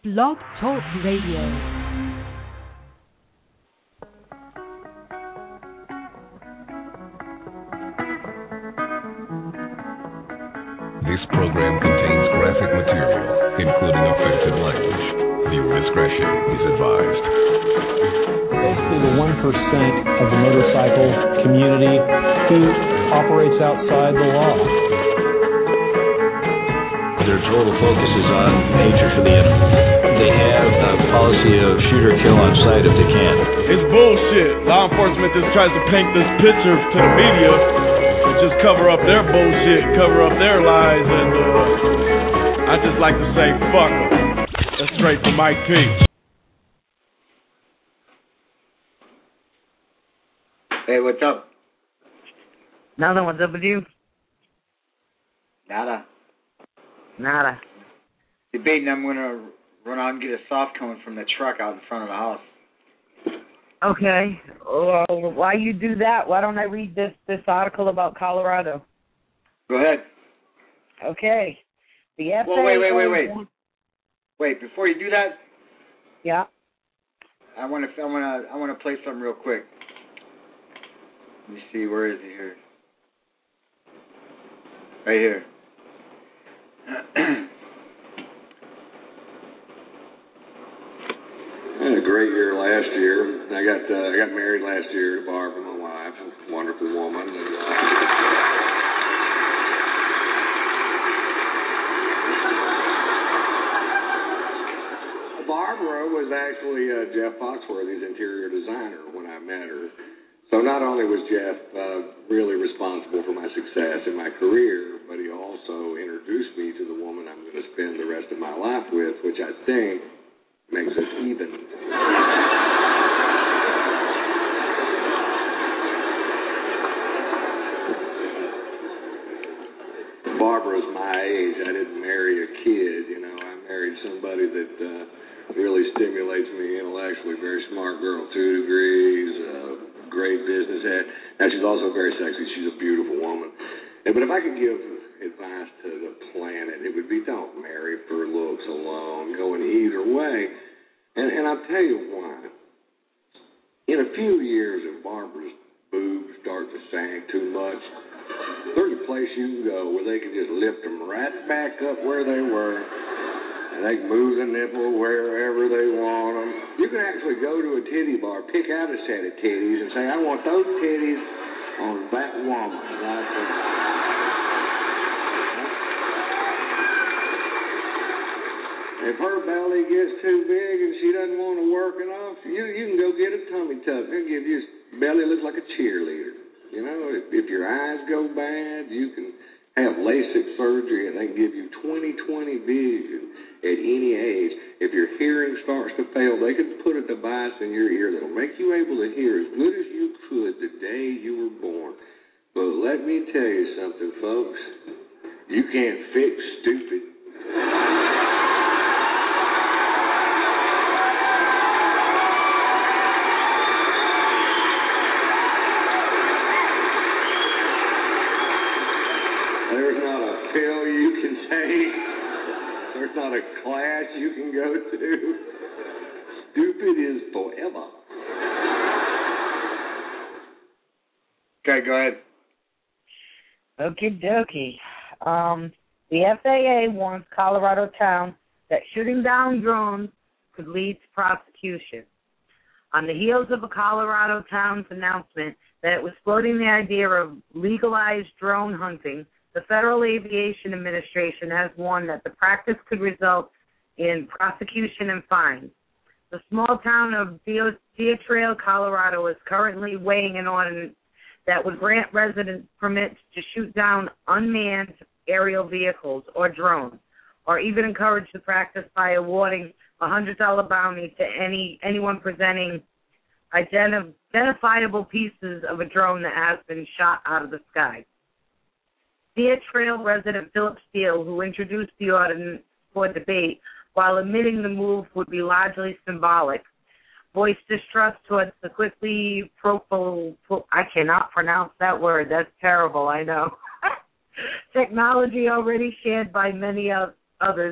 Blog Talk Radio. This program contains graphic material, including offensive language. Viewer discretion is advised. Basically, the 1% of the motorcycle community who operates outside the law. Their total focus is on nature for the enemy. They have a policy of shoot or kill on sight if they can. It's bullshit. Law enforcement just tries to paint this picture to the media and just cover up their bullshit, cover up their lies, and I just like to say, fuck them. That's straight from Mike P. Hey, what's up? Nothing. What's up with you? Nada. Debating I'm going to run out and get a soft cone from the truck out in front of the house. Okay. Well, why you do that? Why don't I read this article about Colorado? Go ahead. Okay. The FAA... Well, wait. Before you do that... Yeah? I want to play something real quick. Let me see, where is it here? Right here. I had a great year last year. I got married last year to Barbara, my wife, a wonderful woman. Barbara was actually Jeff Foxworthy's interior designer when I met her. So not only was Jeff really responsible for my success in my career, but he also introduced me to the woman I'm going to spend the rest of my life with, which I think makes us even. Barbara's my age. I didn't marry a kid, you know. I married somebody that really stimulates me intellectually. Very smart girl, 2 degrees, great business head. Now, she's also very sexy. She's a beautiful woman. But if I could give advice to the planet, it would be don't marry for looks alone, going either way. And I'll tell you why. In a few years, if Barbara's boobs start to sag too much, there's a place you can go where they can just lift them right back up where they were, and they can move the nipple wherever they want them. You can actually go to a titty bar, pick out a set of titties, and say, I want those titties on that woman. Right there. If her belly gets too big and she doesn't want to work it off, you can go get a tummy tuck. They'll give you belly looks like a cheerleader. You know, if your eyes go bad, you can have LASIK surgery and they can give you 20/20 vision at any age. If your hearing starts to fail, they can put a device in your ear that'll make you able to hear as good as you could the day you were born. But let me tell you something, folks. You can't fix stupid. There's not a pill you can take. There's not a class you can go to. Stupid is forever. Okay, go ahead. Okie dokie. The FAA warns Colorado towns that shooting down drones could lead to prosecution. On the heels of a Colorado town's announcement that it was floating the idea of legalized drone hunting, the Federal Aviation Administration has warned that the practice could result in prosecution and fines. The small town of Deatrail, Colorado, is currently weighing an ordinance that would grant residents permits to shoot down unmanned aerial vehicles or drones, or even encourage the practice by awarding a $100 bounty to anyone presenting identifiable pieces of a drone that has been shot out of the sky. Deatrail resident Philip Steele, who introduced the ordinance for debate while admitting the move would be largely symbolic, voiced distrust towards the quickly I cannot pronounce that word. That's terrible, I know. Technology already shared by many others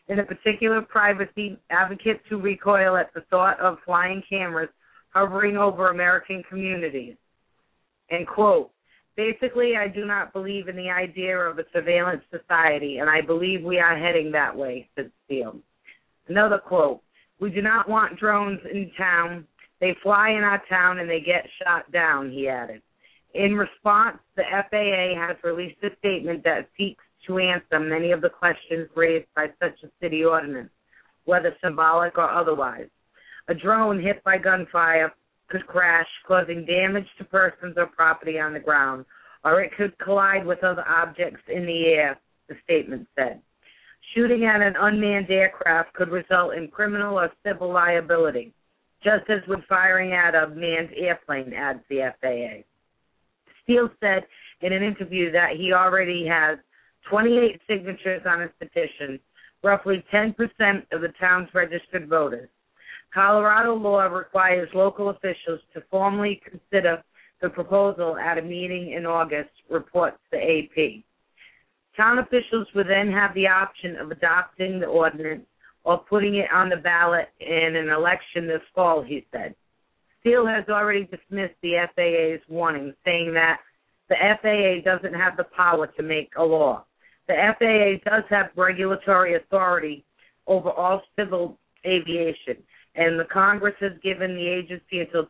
In a particular privacy, advocates who recoil at the thought of flying cameras hovering over American communities. And quote, basically, I do not believe in the idea of a surveillance society, and I believe we are heading that way, said Steele. Another quote, we do not want drones in town. They fly in our town and they get shot down, he added. In response, the FAA has released a statement that seeks to answer many of the questions raised by such a city ordinance, whether symbolic or otherwise. A drone hit by gunfire could crash, causing damage to persons or property on the ground, or it could collide with other objects in the air, the statement said. Shooting at an unmanned aircraft could result in criminal or civil liability, just as with firing at a manned airplane, adds the FAA. Steele said in an interview that he already has 28 signatures on his petition, roughly 10% of the town's registered voters. Colorado law requires local officials to formally consider the proposal at a meeting in August, reports the AP. Town officials would then have the option of adopting the ordinance or putting it on the ballot in an election this fall, he said. Steele has already dismissed the FAA's warning, saying that the FAA doesn't have the power to make a law. The FAA does have regulatory authority over all civil aviation, and the Congress has given the agency until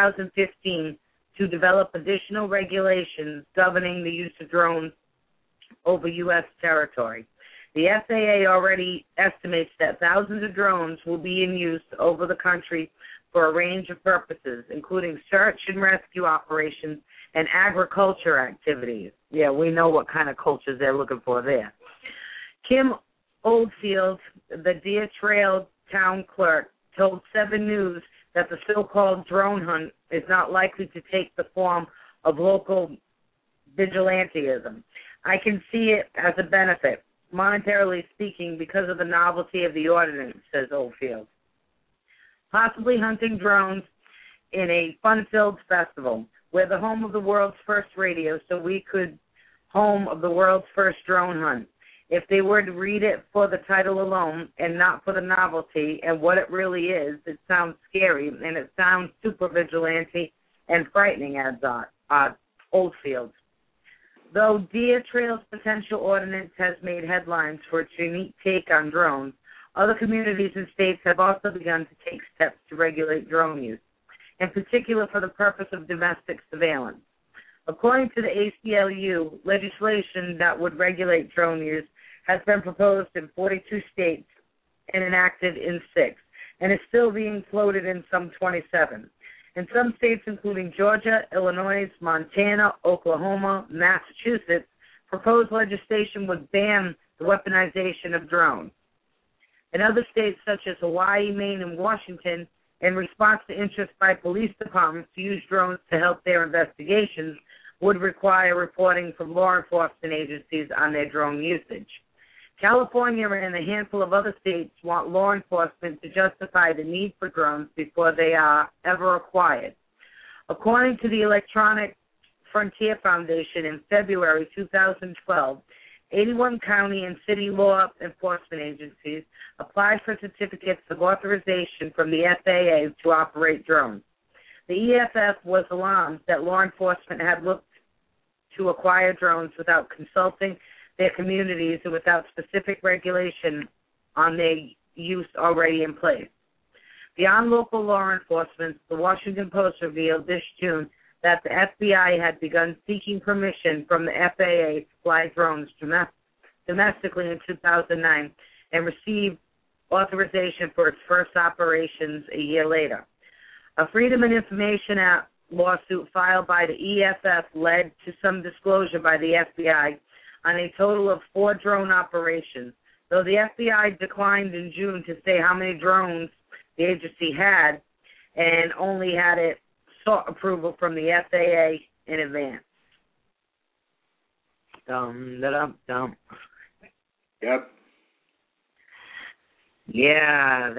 2015 to develop additional regulations governing the use of drones over U.S. territory. The FAA already estimates that thousands of drones will be in use over the country for a range of purposes, including search and rescue operations and agriculture activities. Yeah, we know what kind of cultures they're looking for there. Kim Oldfield, the Deer Trail town clerk, told 7 News that the so-called drone hunt is not likely to take the form of local vigilantism. I can see it as a benefit, monetarily speaking, because of the novelty of the ordinance, says Oldfield. Possibly hunting drones in a fun-filled festival. We're the home of the world's first radio, so we could home of the world's first drone hunt. If they were to read it for the title alone and not for the novelty and what it really is, it sounds scary and it sounds super vigilante and frightening, adds Oldfield. Though Deer Trail's potential ordinance has made headlines for its unique take on drones, other communities and states have also begun to take steps to regulate drone use, in particular for the purpose of domestic surveillance. According to the ACLU, legislation that would regulate drone use has been proposed in 42 states and enacted in 6, and is still being floated in some 27. In some states, including Georgia, Illinois, Montana, Oklahoma, Massachusetts, proposed legislation would ban the weaponization of drones. In other states, such as Hawaii, Maine, and Washington, in response to interest by police departments to use drones to help their investigations, would require reporting from law enforcement agencies on their drone usage. California and a handful of other states want law enforcement to justify the need for drones before they are ever acquired. According to the Electronic Frontier Foundation in February 2012, 81 county and city law enforcement agencies applied for certificates of authorization from the FAA to operate drones. The EFF was alarmed that law enforcement had looked to acquire drones without consulting their communities and without specific regulation on their use already in place. Beyond local law enforcement, the Washington Post revealed this June that the FBI had begun seeking permission from the FAA to fly drones domestically in 2009 and received authorization for its first operations a year later. A Freedom of Information Act lawsuit filed by the EFF led to some disclosure by the FBI on a total of 4 drone operations, though the FBI declined in June to say how many drones the agency had and only had it sought approval from the FAA in advance. Dum. Yep. Yeah,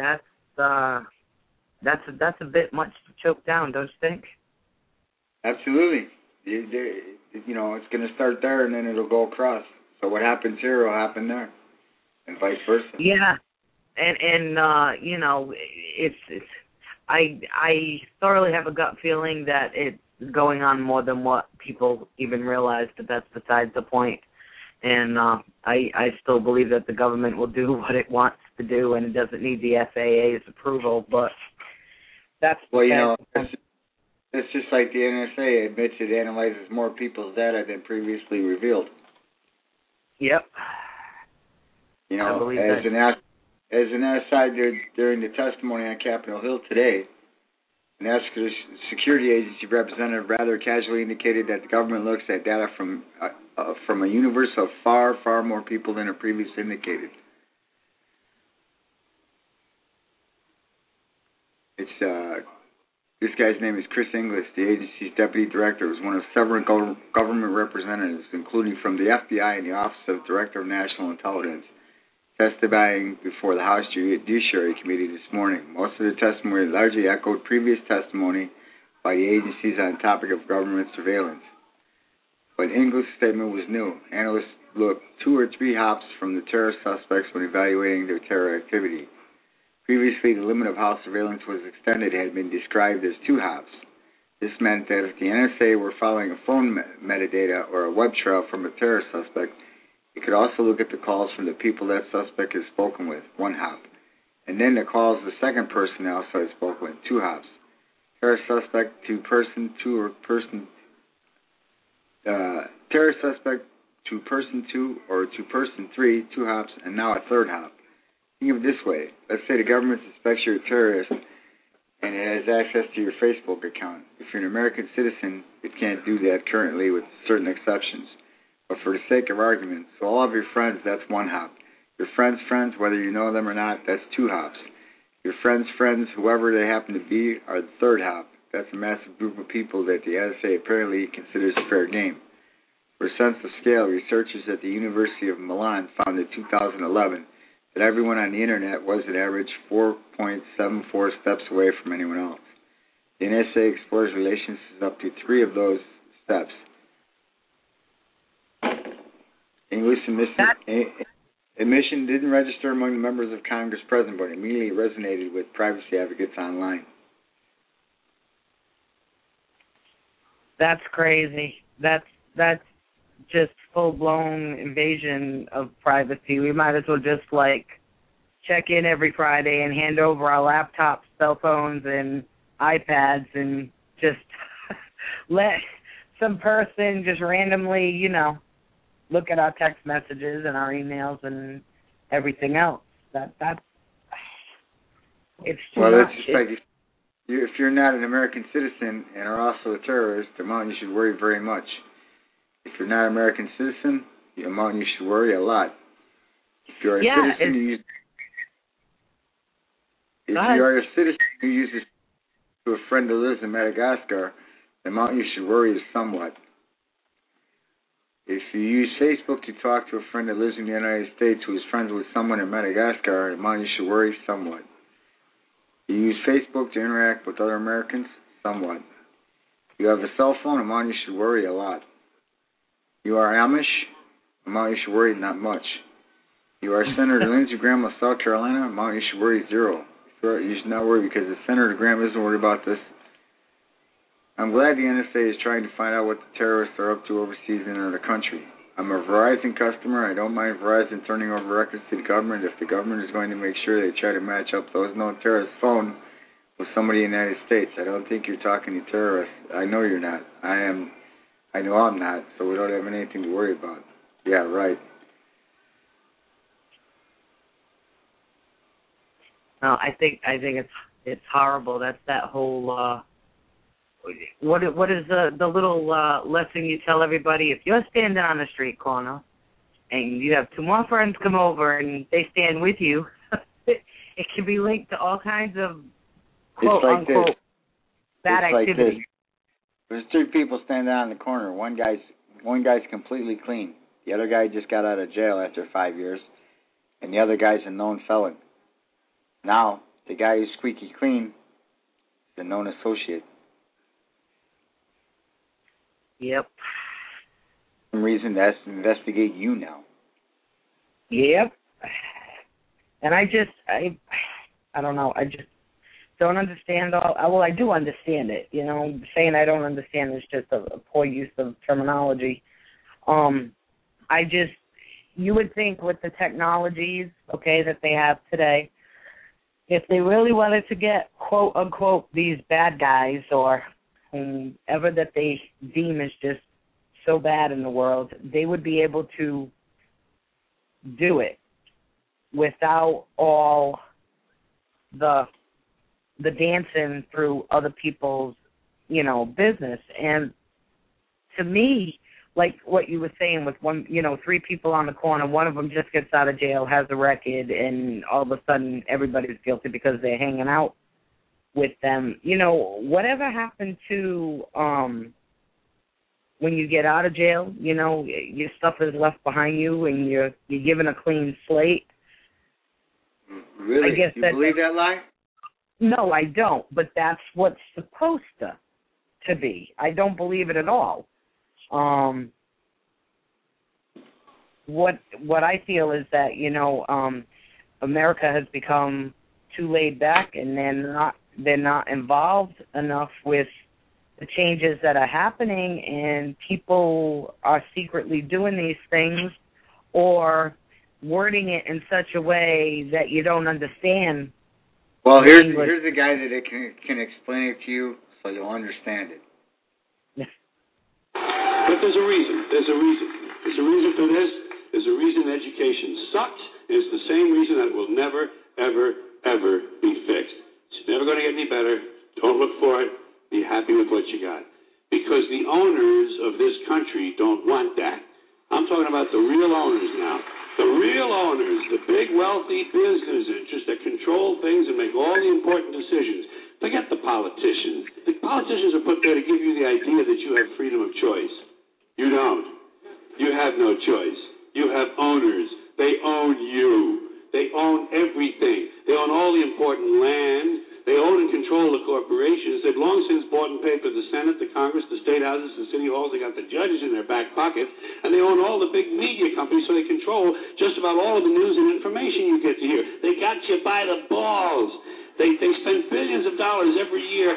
that's a bit much to choke down, don't you think? Absolutely. You know, it's going to start there and then it'll go across. So what happens here will happen there, and vice versa. Yeah, And you know, it's I thoroughly have a gut feeling that it's going on more than what people even realize, but that's besides the point. And I still believe that the government will do what it wants to do, and it doesn't need the FAA's approval. But that's it's just like the NSA admits it analyzes more people's data than previously revealed. Yep. You know, as an aside, during the testimony on Capitol Hill today, an National Security Agency representative rather casually indicated that the government looks at data from a universe of far, far more people than it previously indicated. This guy's name is Chris Inglis, the agency's deputy director, was one of several government representatives, including from the FBI and the Office of Director of National Intelligence, testifying before the House Judiciary Committee this morning. Most of the testimony largely echoed previous testimony by the agencies on the topic of government surveillance. But Inglis' statement was new. Analysts looked 2 or 3 hops from the terrorist suspects when evaluating their terror activity. Previously, the limit of how surveillance was extended had been described as 2 hops. This meant that if the NSA were following a phone metadata or a web trail from a terrorist suspect, it could also look at the calls from the people that suspect has spoken with, 1 hop, and then the calls the second person also has spoken with, 2 hops. Terrorist suspect to person 2 or person terrorist suspect to person 2 or to person 3, 2 hops, and now a 3rd hop. Think of it this way. Let's say the government suspects you're a terrorist and it has access to your Facebook account. If you're an American citizen, it can't do that currently with certain exceptions. But for the sake of argument, so all of your friends, that's 1 hop. Your friends' friends, whether you know them or not, that's 2 hops. Your friends' friends, whoever they happen to be, are the 3rd hop. That's a massive group of people that the NSA apparently considers fair game. For a sense of scale, researchers at the University of Milan found in 2011 that everyone on the Internet was an average 4.74 steps away from anyone else. The NSA explores relationships up to 3 of those steps. English admission didn't register among the members of Congress present, but immediately resonated with privacy advocates online. That's crazy. That's just full-blown invasion of privacy. We might as well just, check in every Friday and hand over our laptops, cell phones, and iPads and just let some person just randomly, look at our text messages and our emails and everything else. It's too much. That's just like if you're not an American citizen and are also a terrorist, the amount you should worry very much. If you're not an American citizen, the amount you should worry a lot. If you're a citizen who uses to a friend who lives in Madagascar, the amount you should worry is somewhat. If you use Facebook to talk to a friend that lives in the United States who is friends with someone in Madagascar, the amount you should worry is somewhat. You use Facebook to interact with other Americans, somewhat. You have a cell phone, the amount you should worry a lot. You are Amish, the amount you should worry not much. You are Senator Lindsey Graham of South Carolina, the amount you should worry 0. You should not worry because Senator Graham isn't worried about this. I'm glad the NSA is trying to find out what the terrorists are up to overseas in another country. I'm a Verizon customer. I don't mind Verizon turning over records to the government if the government is going to make sure they try to match up those known terrorists' phone with somebody in the United States. I don't think you're talking to terrorists. I know you're not. I know I'm not, so we don't have anything to worry about. Yeah, right. No, I think it's horrible. That's that whole what is the little lesson you tell everybody? If you're standing on a street corner and you have 2 more friends come over and they stand with you, it can be linked to all kinds of quote unquote bad activity. Like there's 3 people standing on the corner. One guy's completely clean. The other guy just got out of jail after 5 years, and the other guy's a known felon. Now, the guy who's squeaky clean is a known associate. Yep. For some reason, that's to investigate you now. Yep. And I don't know. I just don't understand well, I do understand it. You know, saying I don't understand is just a poor use of terminology. You would think with the technologies, okay, that they have today, if they really wanted to get, quote, unquote, these bad guys or whomever that they deem is just so bad in the world, they would be able to do it without all the dancing through other people's, business. And to me, like what you were saying with one, 3 people on the corner, one of them just gets out of jail, has a record, and all of a sudden everybody's guilty because they're hanging out with them. Whatever happened to when you get out of jail, your stuff is left behind you and you're given a clean slate. Really? I guess you believe that lie? No, I don't, but that's what's supposed to be. I don't believe it at all. What I feel is that, America has become too laid back, and they're not involved enough with the changes that are happening, and people are secretly doing these things or wording it in such a way that you don't understand. Well, here's a guy that can explain it to you so you'll understand it. But there's a reason. There's a reason. There's a reason for this. There's a reason education sucks. And it's the same reason that it will never, ever, ever be fixed. It's never going to get any better. Don't look for it. Be happy with what you got. Because the owners of this country don't want that. I'm talking about the real owners now. The real owners, the big, wealthy business interests that control things and make all the important decisions. Forget the politicians. The politicians are put there to give you the idea that you have freedom of choice. You don't. You have no choice. You have owners. They own you. They own everything. They own all the important land. They own and control the corporations. They've long since bought and paid for the Senate, the Congress, the state houses, the city halls. They got the judges in their back pocket. And they own all the big media companies, so they control just about all of the news and information you get to hear. They got you by the balls. They spend billions of dollars every year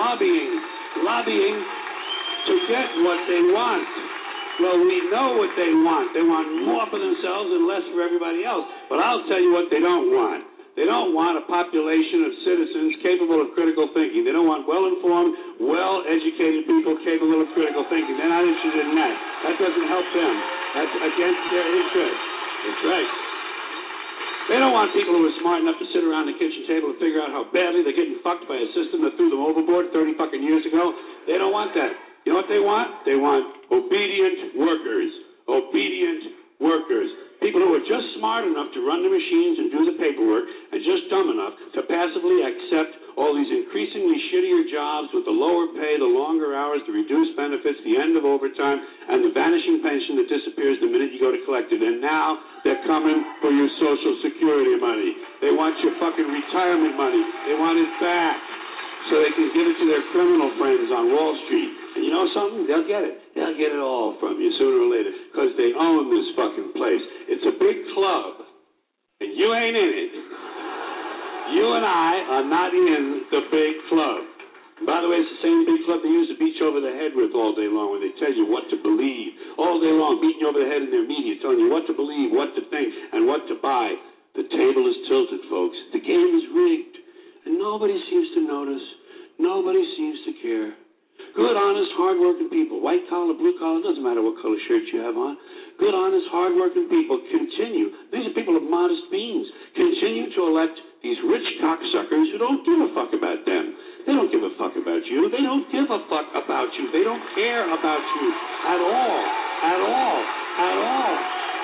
lobbying to get what they want. Well, we know what they want. They want more for themselves and less for everybody else. But I'll tell you what they don't want. They don't want a population of citizens capable of critical thinking. They don't want well-informed, well-educated people capable of critical thinking. They're not interested in that. That doesn't help them. That's against their interest. That's right. They don't want people who are smart enough to sit around the kitchen table and figure out how badly they're getting fucked by a system that threw them overboard 30 fucking years ago. They don't want that. You know what they want? They want obedient workers. Obedient workers. People who are just smart enough to run the machines and do the paperwork and just dumb enough to passively accept all these increasingly shittier jobs with the lower pay, the longer hours, the reduced benefits, the end of overtime, and the vanishing pension that disappears the minute you go to collect it. And now they're coming for your Social Security money. They want your fucking retirement money. They want it back so they can give it to their criminal friends on Wall Street. And you know something? They'll get it. They'll get it all from you sooner or later because they own this fucking place. It's a big club, and you ain't in it. You and I are not in the big club. And by the way, it's the same big club they use to beat you over the head with all day long, where they tell you what to believe. All day long, beating you over the head in their media, telling you what to believe, what to think, and what to buy. The table is tilted, folks. The game is rigged. And nobody seems to notice. Nobody seems to care. Good, honest, hard-working people, white collar, blue collar, doesn't matter what color shirt you have on. Good, honest, hard-working people continue. These are people of modest means. Continue to elect these rich cocksuckers who don't give a fuck about them. They don't give a fuck about you. They don't give a fuck about you. They don't care about you at all. At all. At all.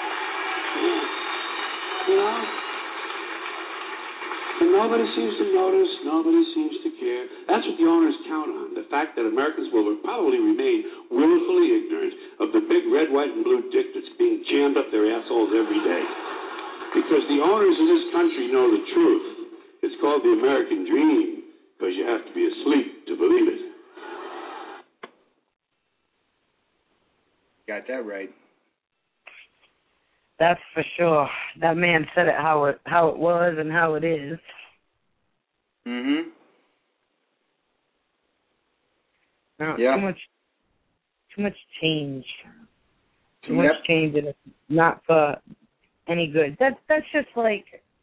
You know? And nobody seems to notice, nobody seems to care. That's what the owners count on, the fact that Americans will probably remain willfully ignorant of the big red, white, and blue dick that's being jammed up their assholes every day. Because the owners of this country know the truth. It's called the American dream, because you have to be asleep to believe it. Got that right. That's for sure. That man said it how it was and how it is. Mhm. No, Yeah. Too much change. Too much change, and it's not for any good. That's just like,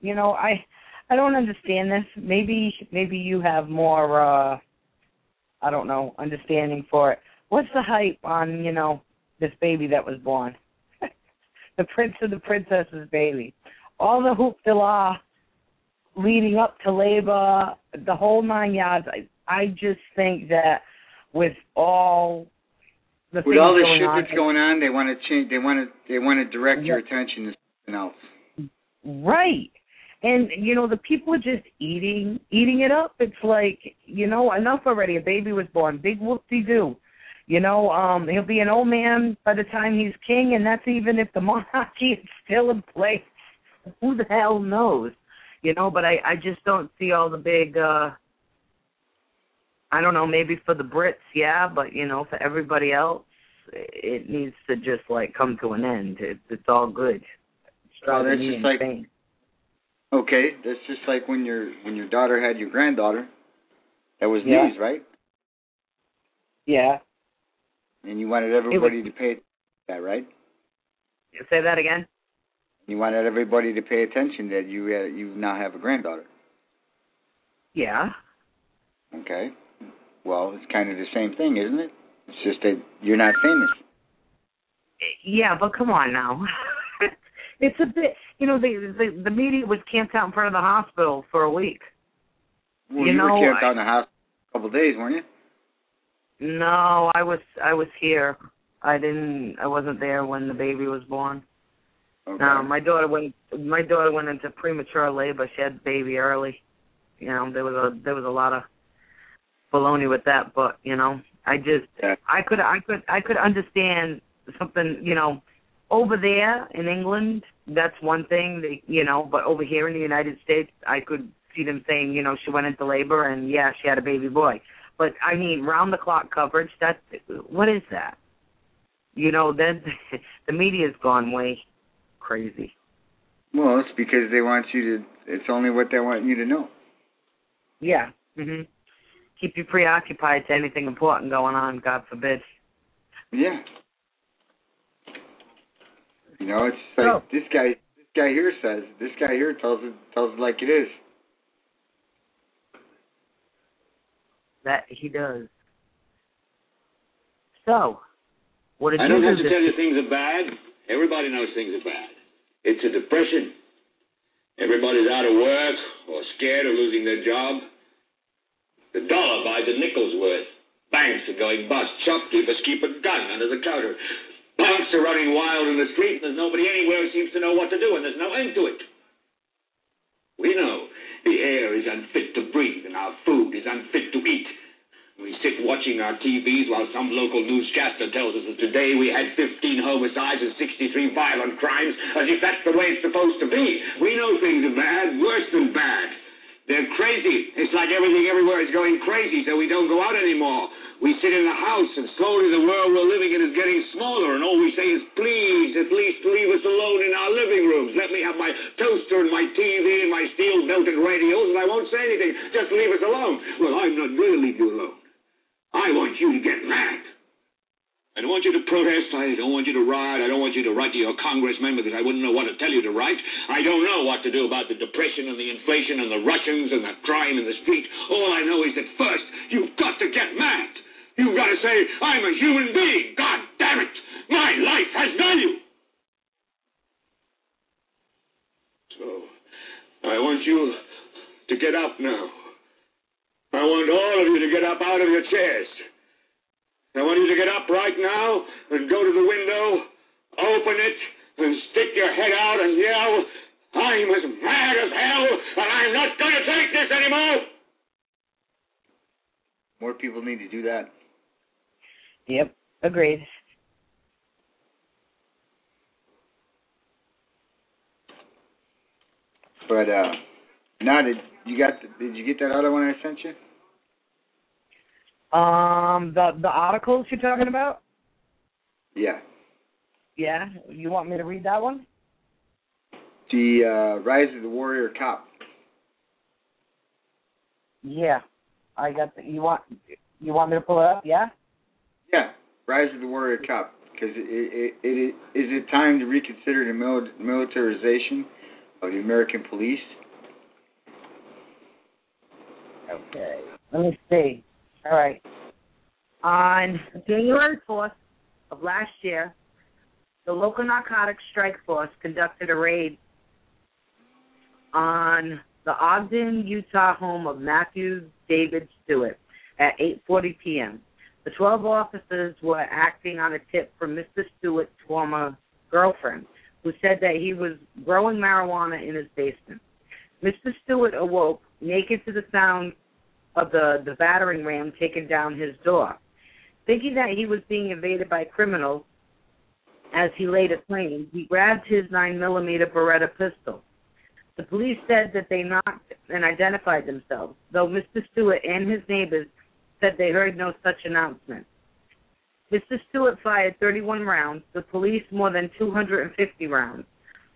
I don't understand this. Maybe you have more I don't know, understanding for it. What's the hype on, this baby that was born? The prince and the princess's baby. All the hoopla leading up to labor, the whole 9 yards. I just think that with all the with all the going shit on, that's going on, they want to change. They want to direct your attention to something else. Right. And, the people are just eating it up. It's like, enough already. A baby was born. Big whoop-de-doo. He'll be an old man by the time he's king, and that's even if the monarchy is still in place. Who the hell knows? But I just don't see all the big, I don't know, maybe for the Brits, yeah, but, for everybody else, it needs to just, come to an end. It's all good. Well, that's just like, okay, that's just like when your daughter had your granddaughter. That was news, right? Yeah. And you wanted everybody to pay that, right? Say that again? You wanted everybody to pay attention that you now have a granddaughter. Yeah. Okay. Well, it's kind of the same thing, isn't it? It's just that you're not famous. Yeah, but come on now. It's a bit, the media was camped out in front of the hospital for a week. Well, you were camped out in the hospital a couple of days, weren't you? No, I was here. I wasn't there when the baby was born. Okay. No, my daughter went into premature labor. She had the baby early. There was a lot of baloney with that, but I could understand something, over there in England, that's one thing, but over here in the United States, I could see them saying, she went into labor and, yeah, she had a baby boy. But, I mean, round-the-clock coverage, what is that? Then the media's gone way crazy. Well, it's because they want you to, it's only what they want you to know. Yeah. Keep you preoccupied to anything important going on, God forbid. Yeah. It's like this guy here tells it like it is. That he does. So, what did I you do? don't have to tell you things are bad. Everybody knows things are bad. It's a depression. Everybody's out of work or scared of losing their job. The dollar buys a nickel's worth. Banks are going bust. Shopkeepers keep a gun under the counter. Punks are running wild in the street, and there's nobody anywhere who seems to know what to do, and there's no end to it. We know the air is unfit to breathe, and our food is unfit to eat. We sit watching our TVs while some local newscaster tells us that today we had 15 homicides and 63 violent crimes, as if that's the way it's supposed to be. We know things are bad, worse than bad. They're crazy. It's like everything everywhere is going crazy, so we don't go out anymore. We sit in the house, and slowly the world we're living in is getting smaller, and all we say is, please, at least leave us alone in our living rooms. Let me have my toaster and my TV and my steel-belted radios, and I won't say anything. Just leave us alone. Well, I'm not going to leave you alone. I want you to get mad. I don't want you to protest. I don't want you to riot. I don't want you to write to your congressman because I wouldn't know what to tell you to write. I don't know what to do about the depression and the inflation and the Russians and the crime in the street. All I know is that first, you've got to get mad. You've got to say, I'm a human being. God damn it. My life has value. So, I want you to get up now. I want all of you to get up out of your chairs. I want you to get up right now and go to the window, open it, and stick your head out and yell, I'm as mad as hell, and I'm not going to take this anymore. More people need to do that. Yep, agreed. But now did you get that other one I sent you? The articles you're talking about? Yeah. Yeah. You want me to read that one? The Rise of the Warrior Cop. Yeah, I got. You want me to pull it up? Yeah. Yeah, Rise of the Warrior Cop. Because is it time to reconsider the militarization of the American police? Okay, let me see. All right. On January 4th of last year, the local narcotics strike force conducted a raid on the Ogden, Utah home of Matthew David Stewart at 8:40 p.m. The 12 officers were acting on a tip from Mr. Stewart's former girlfriend, who said that he was growing marijuana in his basement. Mr. Stewart awoke, naked to the sound of the battering ram taking down his door. Thinking that he was being invaded by criminals, as he later claimed, he grabbed his 9mm Beretta pistol. The police said that they knocked and identified themselves, though Mr. Stewart and his neighbors said they heard no such announcement. Mr. Stewart fired 31 rounds, the police more than 250 rounds.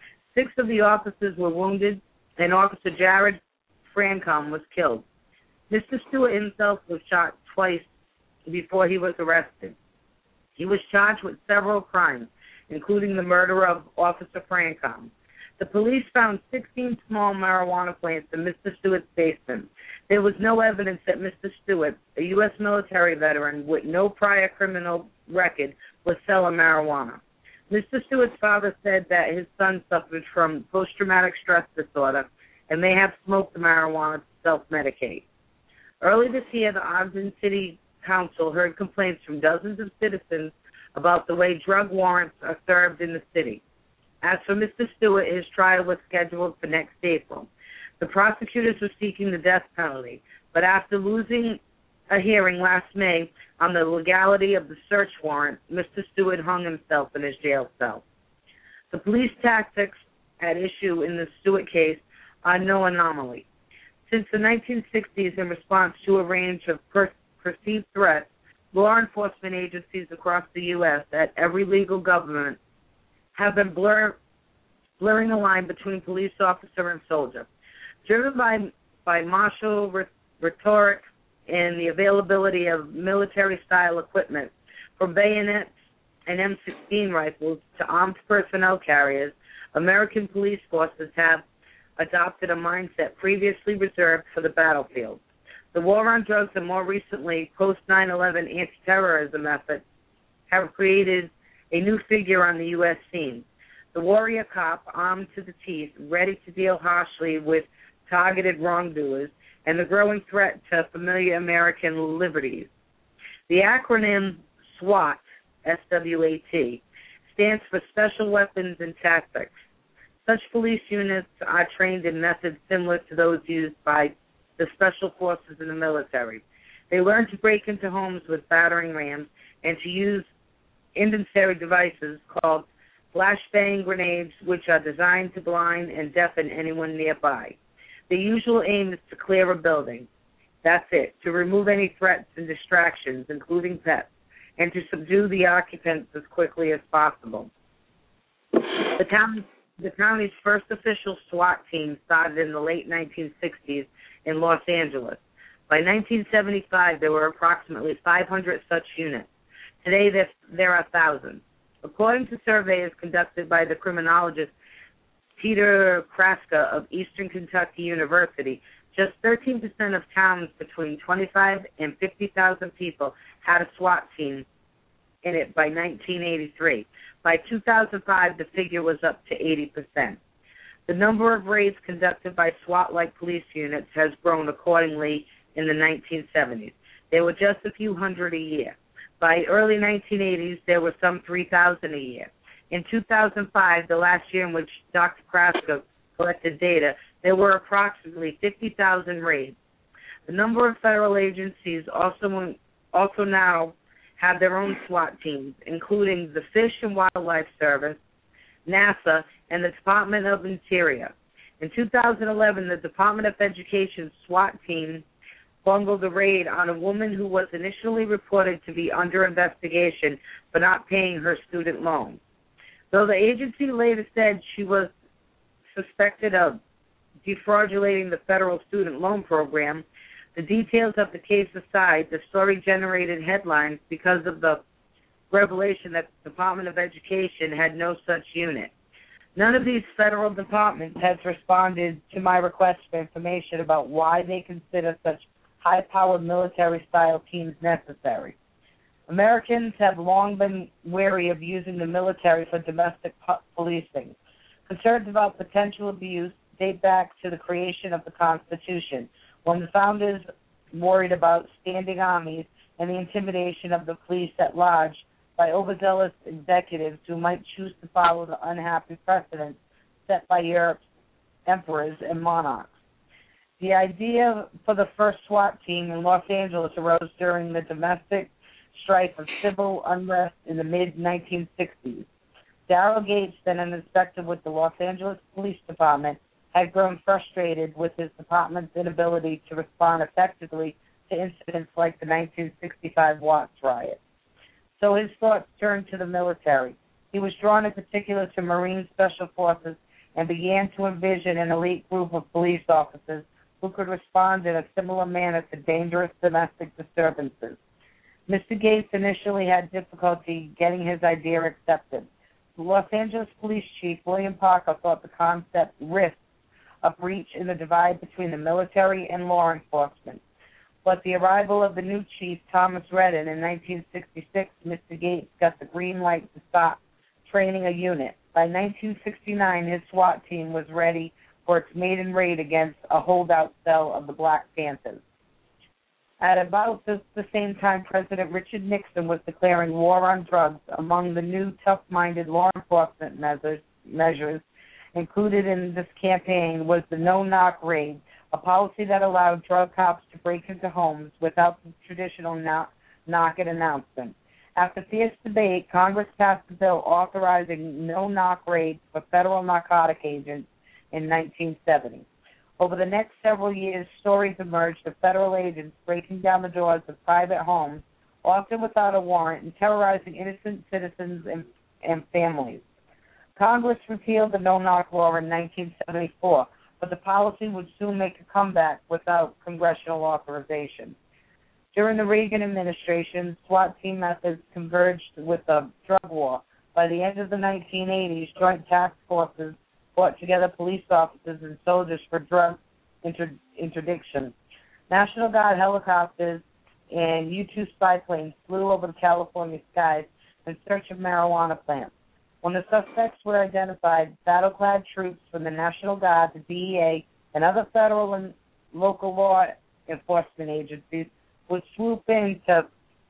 6 of the officers were wounded, and Officer Jared Francom was killed. Mr. Stewart himself was shot twice before he was arrested. He was charged with several crimes, including the murder of Officer Francom. The police found 16 small marijuana plants in Mr. Stewart's basement. There was no evidence that Mr. Stewart, a U.S. military veteran with no prior criminal record, was selling marijuana. Mr. Stewart's father said that his son suffered from post-traumatic stress disorder and may have smoked the marijuana to self-medicate. Early this year, the Ogden City Council heard complaints from dozens of citizens about the way drug warrants are served in the city. As for Mr. Stewart, his trial was scheduled for next April. The prosecutors were seeking the death penalty, but after losing a hearing last May on the legality of the search warrant, Mr. Stewart hung himself in his jail cell. The police tactics at issue in the Stewart case are no anomaly. Since the 1960s, in response to a range of perceived threats, law enforcement agencies across the U.S. at every legal government have been blurring the line between police officer and soldier. Driven by martial rhetoric and the availability of military-style equipment, from bayonets and M16 rifles to armed personnel carriers, American police forces have adopted a mindset previously reserved for the battlefield. The war on drugs and more recently post-9/11 anti-terrorism efforts have created a new figure on the U.S. scene. The warrior cop, armed to the teeth, ready to deal harshly with targeted wrongdoers, and the growing threat to familiar American liberties. The acronym SWAT, S-W-A-T, stands for Special Weapons and Tactics. Such police units are trained in methods similar to those used by the special forces in the military. They learn to break into homes with battering rams and to use incendiary devices called flashbang grenades, which are designed to blind and deafen anyone nearby. The usual aim is to clear a building. That's it, to remove any threats and distractions, including pets, and to subdue the occupants as quickly as possible. The county's first official SWAT team started in the late 1960s in Los Angeles. By 1975, there were approximately 500 such units. Today, there are thousands. According to surveys conducted by the criminologist Peter Kraska of Eastern Kentucky University, just 13% of towns between 25 and 50,000 people had a SWAT team in it by 1983. By 2005, the figure was up to 80%. The number of raids conducted by SWAT-like police units has grown accordingly in the 1970s. There were just a few hundred a year. By early 1980s, there were some 3,000 a year. In 2005, the last year in which Dr. Kraska collected data, there were approximately 50,000 raids. The number of federal agencies also now have their own SWAT teams, including the Fish and Wildlife Service, NASA, and the Department of Interior. In 2011, the Department of Education's SWAT team bungled a raid on a woman who was initially reported to be under investigation for not paying her student loan. Though the agency later said she was suspected of defraudulating the federal student loan program. The details of the case aside, the story generated headlines because of the revelation that the Department of Education had no such unit. None of these federal departments has responded to my request for information about why they consider such high-powered military-style teams necessary. Americans have long been wary of using the military for domestic policing. Concerns about potential abuse date back to the creation of the Constitution, when the founders worried about standing armies and the intimidation of the police at large by overzealous executives who might choose to follow the unhappy precedents set by Europe's emperors and monarchs. The idea for the first SWAT team in Los Angeles arose during the domestic strife of civil unrest in the mid-1960s. Daryl Gates, then an inspector with the Los Angeles Police Department, had grown frustrated with his department's inability to respond effectively to incidents like the 1965 Watts riot. So his thoughts turned to the military. He was drawn in particular to Marine Special Forces and began to envision an elite group of police officers who could respond in a similar manner to dangerous domestic disturbances. Mr. Gates initially had difficulty getting his idea accepted. The Los Angeles Police Chief, William Parker, thought the concept risked a breach in the divide between the military and law enforcement. But the arrival of the new chief, Thomas Redden, in 1966, Mr. Gates got the green light to start training a unit. By 1969, his SWAT team was ready for its maiden raid against a holdout cell of the Black Panthers. At about the same time, President Richard Nixon was declaring war on drugs. Among the new tough-minded law enforcement measures included in this campaign was the no-knock raid, a policy that allowed drug cops to break into homes without the traditional knock and announcement. After fierce debate, Congress passed a bill authorizing no-knock raids for federal narcotic agents in 1970. Over the next several years, stories emerged of federal agents breaking down the doors of private homes, often without a warrant, and terrorizing innocent citizens and families. Congress repealed the no-knock law in 1974, but the policy would soon make a comeback without congressional authorization. During the Reagan administration, SWAT team methods converged with the drug war. By the end of the 1980s, joint task forces brought together police officers and soldiers for drug interdiction. National Guard helicopters and U-2 spy planes flew over the California skies in search of marijuana plants. When the suspects were identified, battle-clad troops from the National Guard, the DEA, and other federal and local law enforcement agencies would swoop in to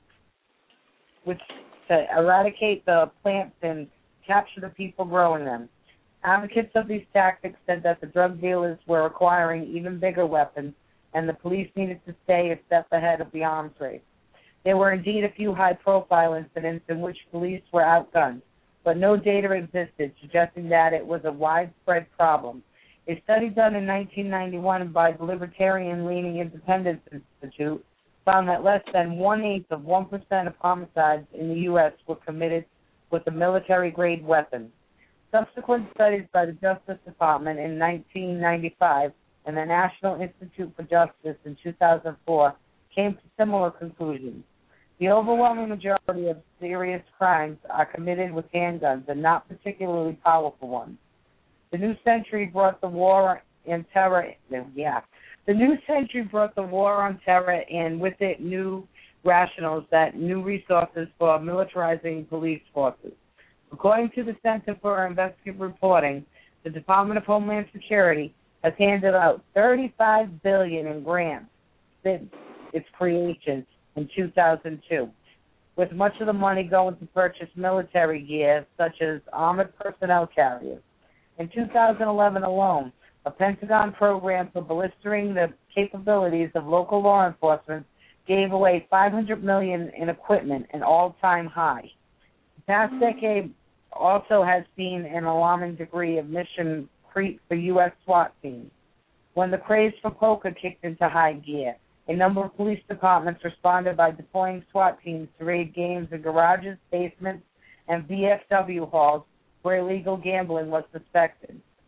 eradicate the plants and capture the people growing them. Advocates of these tactics said that the drug dealers were acquiring even bigger weapons, and the police needed to stay a step ahead of the arms race. There were indeed a few high-profile incidents in which police were outgunned, but no data existed suggesting that it was a widespread problem. A study done in 1991 by the Libertarian-leaning Independence Institute found that less than 0.1% of homicides in the U.S. were committed with a military-grade weapon. Subsequent studies by the Justice Department in 1995 and the National Institute for Justice in 2004 came to similar conclusions. The overwhelming majority of serious crimes are committed with handguns and not particularly powerful ones. The new century brought the war on terror. The new century brought the war on terror, and with it new rationales, that new resources for militarizing police forces. According to the Center for Investigative Reporting, the Department of Homeland Security has handed out $35 billion in grants since its creation in 2002, with much of the money going to purchase military gear such as armored personnel carriers. In 2011 alone, a Pentagon program for bolstering the capabilities of local law enforcement gave away $500 million in equipment, an all-time high. The past decade also has seen an alarming degree of mission creep for U.S. SWAT teams. When the craze for poker kicked into high gear, a number of police departments responded by deploying SWAT teams to raid games in garages, basements, and VFW halls where illegal gambling was suspected.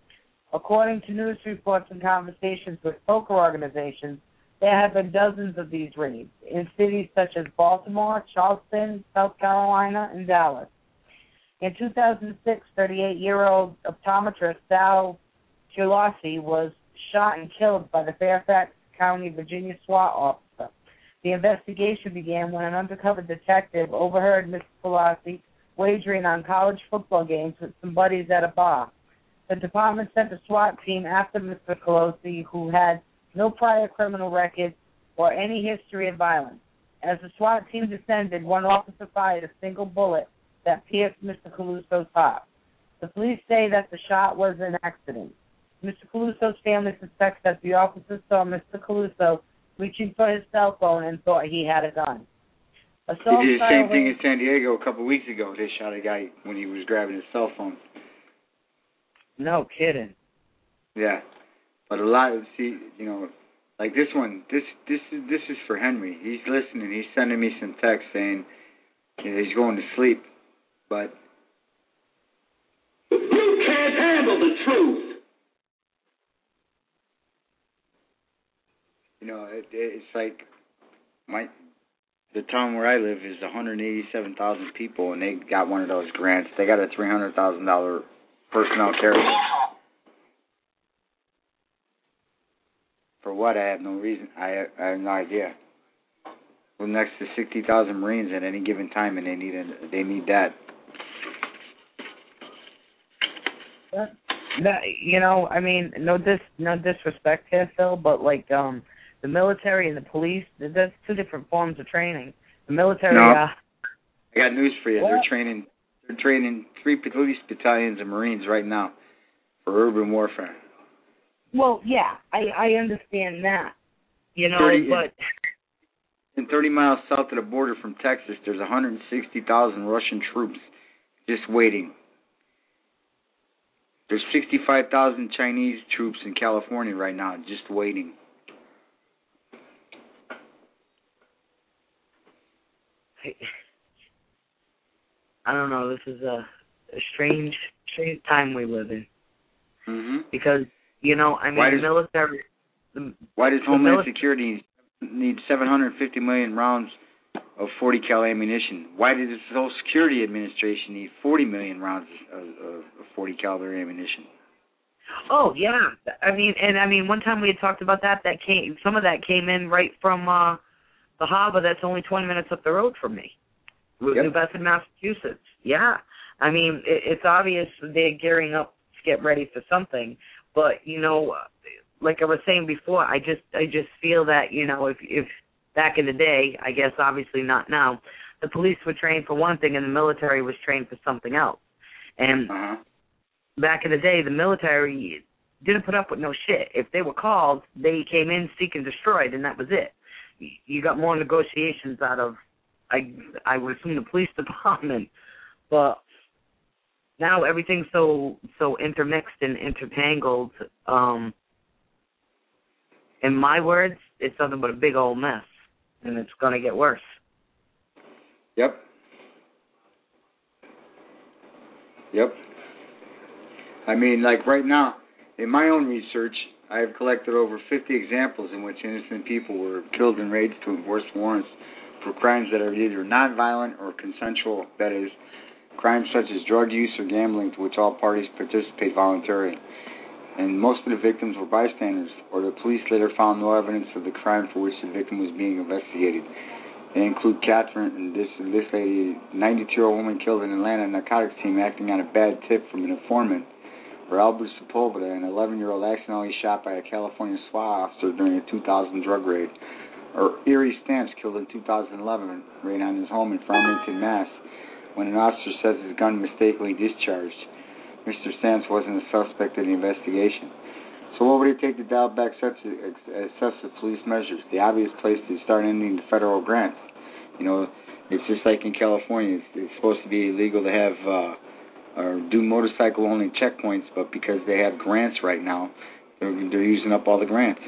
According to news reports and conversations with poker organizations, there have been dozens of these raids in cities such as Baltimore, Charleston, South Carolina, and Dallas. In 2006, 38-year-old optometrist Sal Chilossi was shot and killed by the Fairfax County, Virginia SWAT officer. The investigation began when an undercover detective overheard Mr. Chilossi wagering on college football games with some buddies at a bar. The department sent a SWAT team after Mr. Chilossi, who had no prior criminal record or any history of violence. As the SWAT team descended, one officer fired a single bullet that pierced Mr. Caluso's heart. The police say that the shot was an accident. Mr. Caluso's family suspects that the officer saw Mr. Caluso reaching for his cell phone and thought he had a gun. They did the same thing in San Diego a couple of weeks ago. They shot a guy when he was grabbing his cell phone. No kidding. Yeah. But a lot of, like this one, this is for Henry. He's listening. He's sending me some text saying he's going to sleep. But you can't handle the truth. It's like the town where I live is 187,000 people, and they got one of those grants. They got a $300,000 personnel carrier. For what? I have no reason. I have no idea. We're next to 60,000 Marines at any given time, and they need that. No disrespect here, Phil, but the military and the police, that's two different forms of training. The military. No. I got news for you. What? They're training 3 police battalions of Marines right now for urban warfare. Well, yeah, I understand that, but... In 30 miles south of the border from Texas, there's 160,000 Russian troops just waiting. There's 65,000 Chinese troops in California right now just waiting. I don't know. This is a strange time we live in. Mm-hmm. Because... the military... Why does Homeland Security need 750 million rounds of 40 cal ammunition? Why does the Social Security Administration need 40 million rounds of 40 caliber ammunition? Oh, yeah. One time we had talked about that. Some of that came in right from the harbor that's only 20 minutes up the road from me. Yep. New Bedford, Massachusetts. Yeah. It's obvious they're gearing up to get ready for something. But, like I was saying before, I just feel that, if back in the day, I guess obviously not now, the police were trained for one thing and the military was trained for something else. And back in the day, the military didn't put up with no shit. If they were called, they came in, seek, and destroyed, and that was it. You got more negotiations out of, I would assume, the police department. But now everything's so intermixed and intertangled. In my words, it's nothing but a big old mess, and it's going to get worse. Yep. Right now, in my own research, I have collected over 50 examples in which innocent people were killed in raids to enforce warrants for crimes that are either nonviolent or consensual, that is, crimes such as drug use or gambling to which all parties participate voluntarily. And most of the victims were bystanders, or the police later found no evidence of the crime for which the victim was being investigated. They include Catherine and this lady, a 92-year-old woman killed in Atlanta narcotics team acting on a bad tip from an informant, or Albert Sepulveda, an 11-year-old accidentally shot by a California SWAT officer during a 2000 drug raid, or Erie Stamps killed in 2011 raid on his home in Farmington, Mass, when an officer says his gun mistakenly discharged. Mr. Stamps wasn't a suspect in the investigation. So what would it take to dial back such excessive police measures? The obvious place to start ending the federal grants. It's just like in California. It's supposed to be illegal to have or do motorcycle-only checkpoints, but because they have grants right now, they're using up all the grants.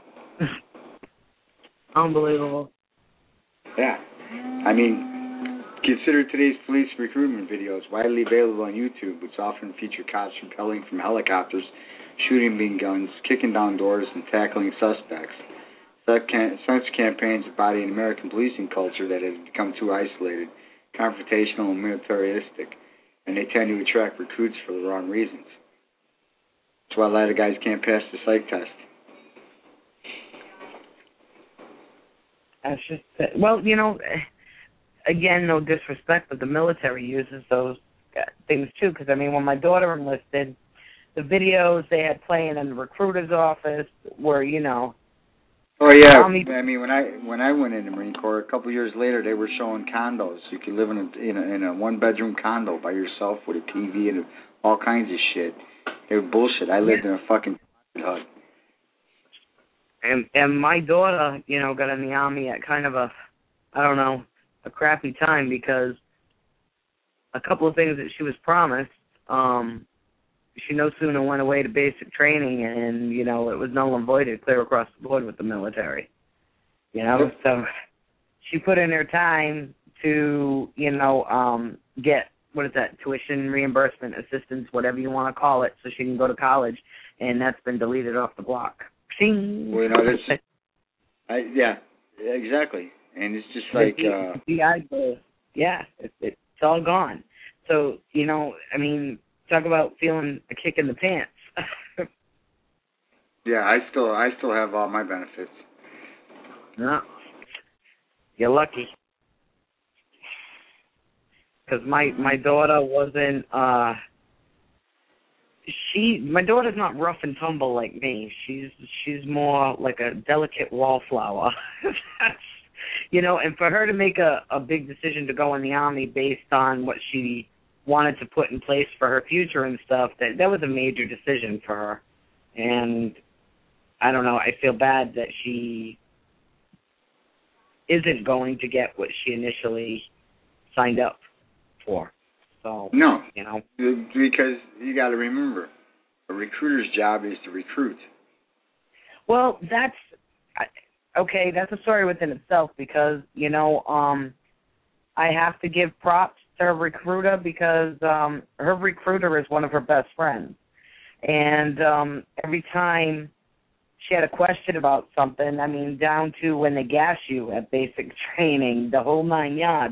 Unbelievable. Yeah. Consider today's police recruitment videos widely available on YouTube, which often feature cops rappelling from helicopters, shooting bean guns, kicking down doors, and tackling suspects. Such campaigns embody an American policing culture that has become too isolated, confrontational, and militaristic, and they tend to attract recruits for the wrong reasons. That's why a lot of guys can't pass the psych test. That's just, well, you know, again, no disrespect, but the military uses those things too. Because I mean, when my daughter enlisted, the videos they had playing in the recruiter's office were, you know. Oh yeah, I mean, when I went in the Marine Corps, a couple of years later, they were showing condos. You could live in a one-bedroom condo by yourself with a TV and all kinds of shit. They were bullshit. I lived in a fucking hut. And my daughter, you know, got in the Army at kind of a crappy time, because a couple of things that she was promised, she no sooner went away to basic training, and, you know, it was null and voided clear across the board with the military. You know, so she put in her time to, you know, get, what is that, tuition reimbursement assistance, whatever you want to call it, so she can go to college, and that's been deleted off the block. Ding. Well, you know, yeah, exactly. And it's just like... yeah, it's all gone. So, you know, I mean, talk about feeling a kick in the pants. Yeah, I still have all my benefits. No. You're lucky. Because my daughter wasn't... my daughter's not rough and tumble like me. She's more like a delicate wallflower. You know, and for her to make a big decision to go in the Army based on what she wanted to put in place for her future and stuff, that was a major decision for her. And I don't know, I feel bad that she isn't going to get what she initially signed up for. So, no, you know, because you got to remember, a recruiter's job is to recruit. Well, that's a story within itself, because, you know, I have to give props to her recruiter, because her recruiter is one of her best friends. And every time she had a question about something, I mean, down to when they gas you at basic training, the whole 9 yards,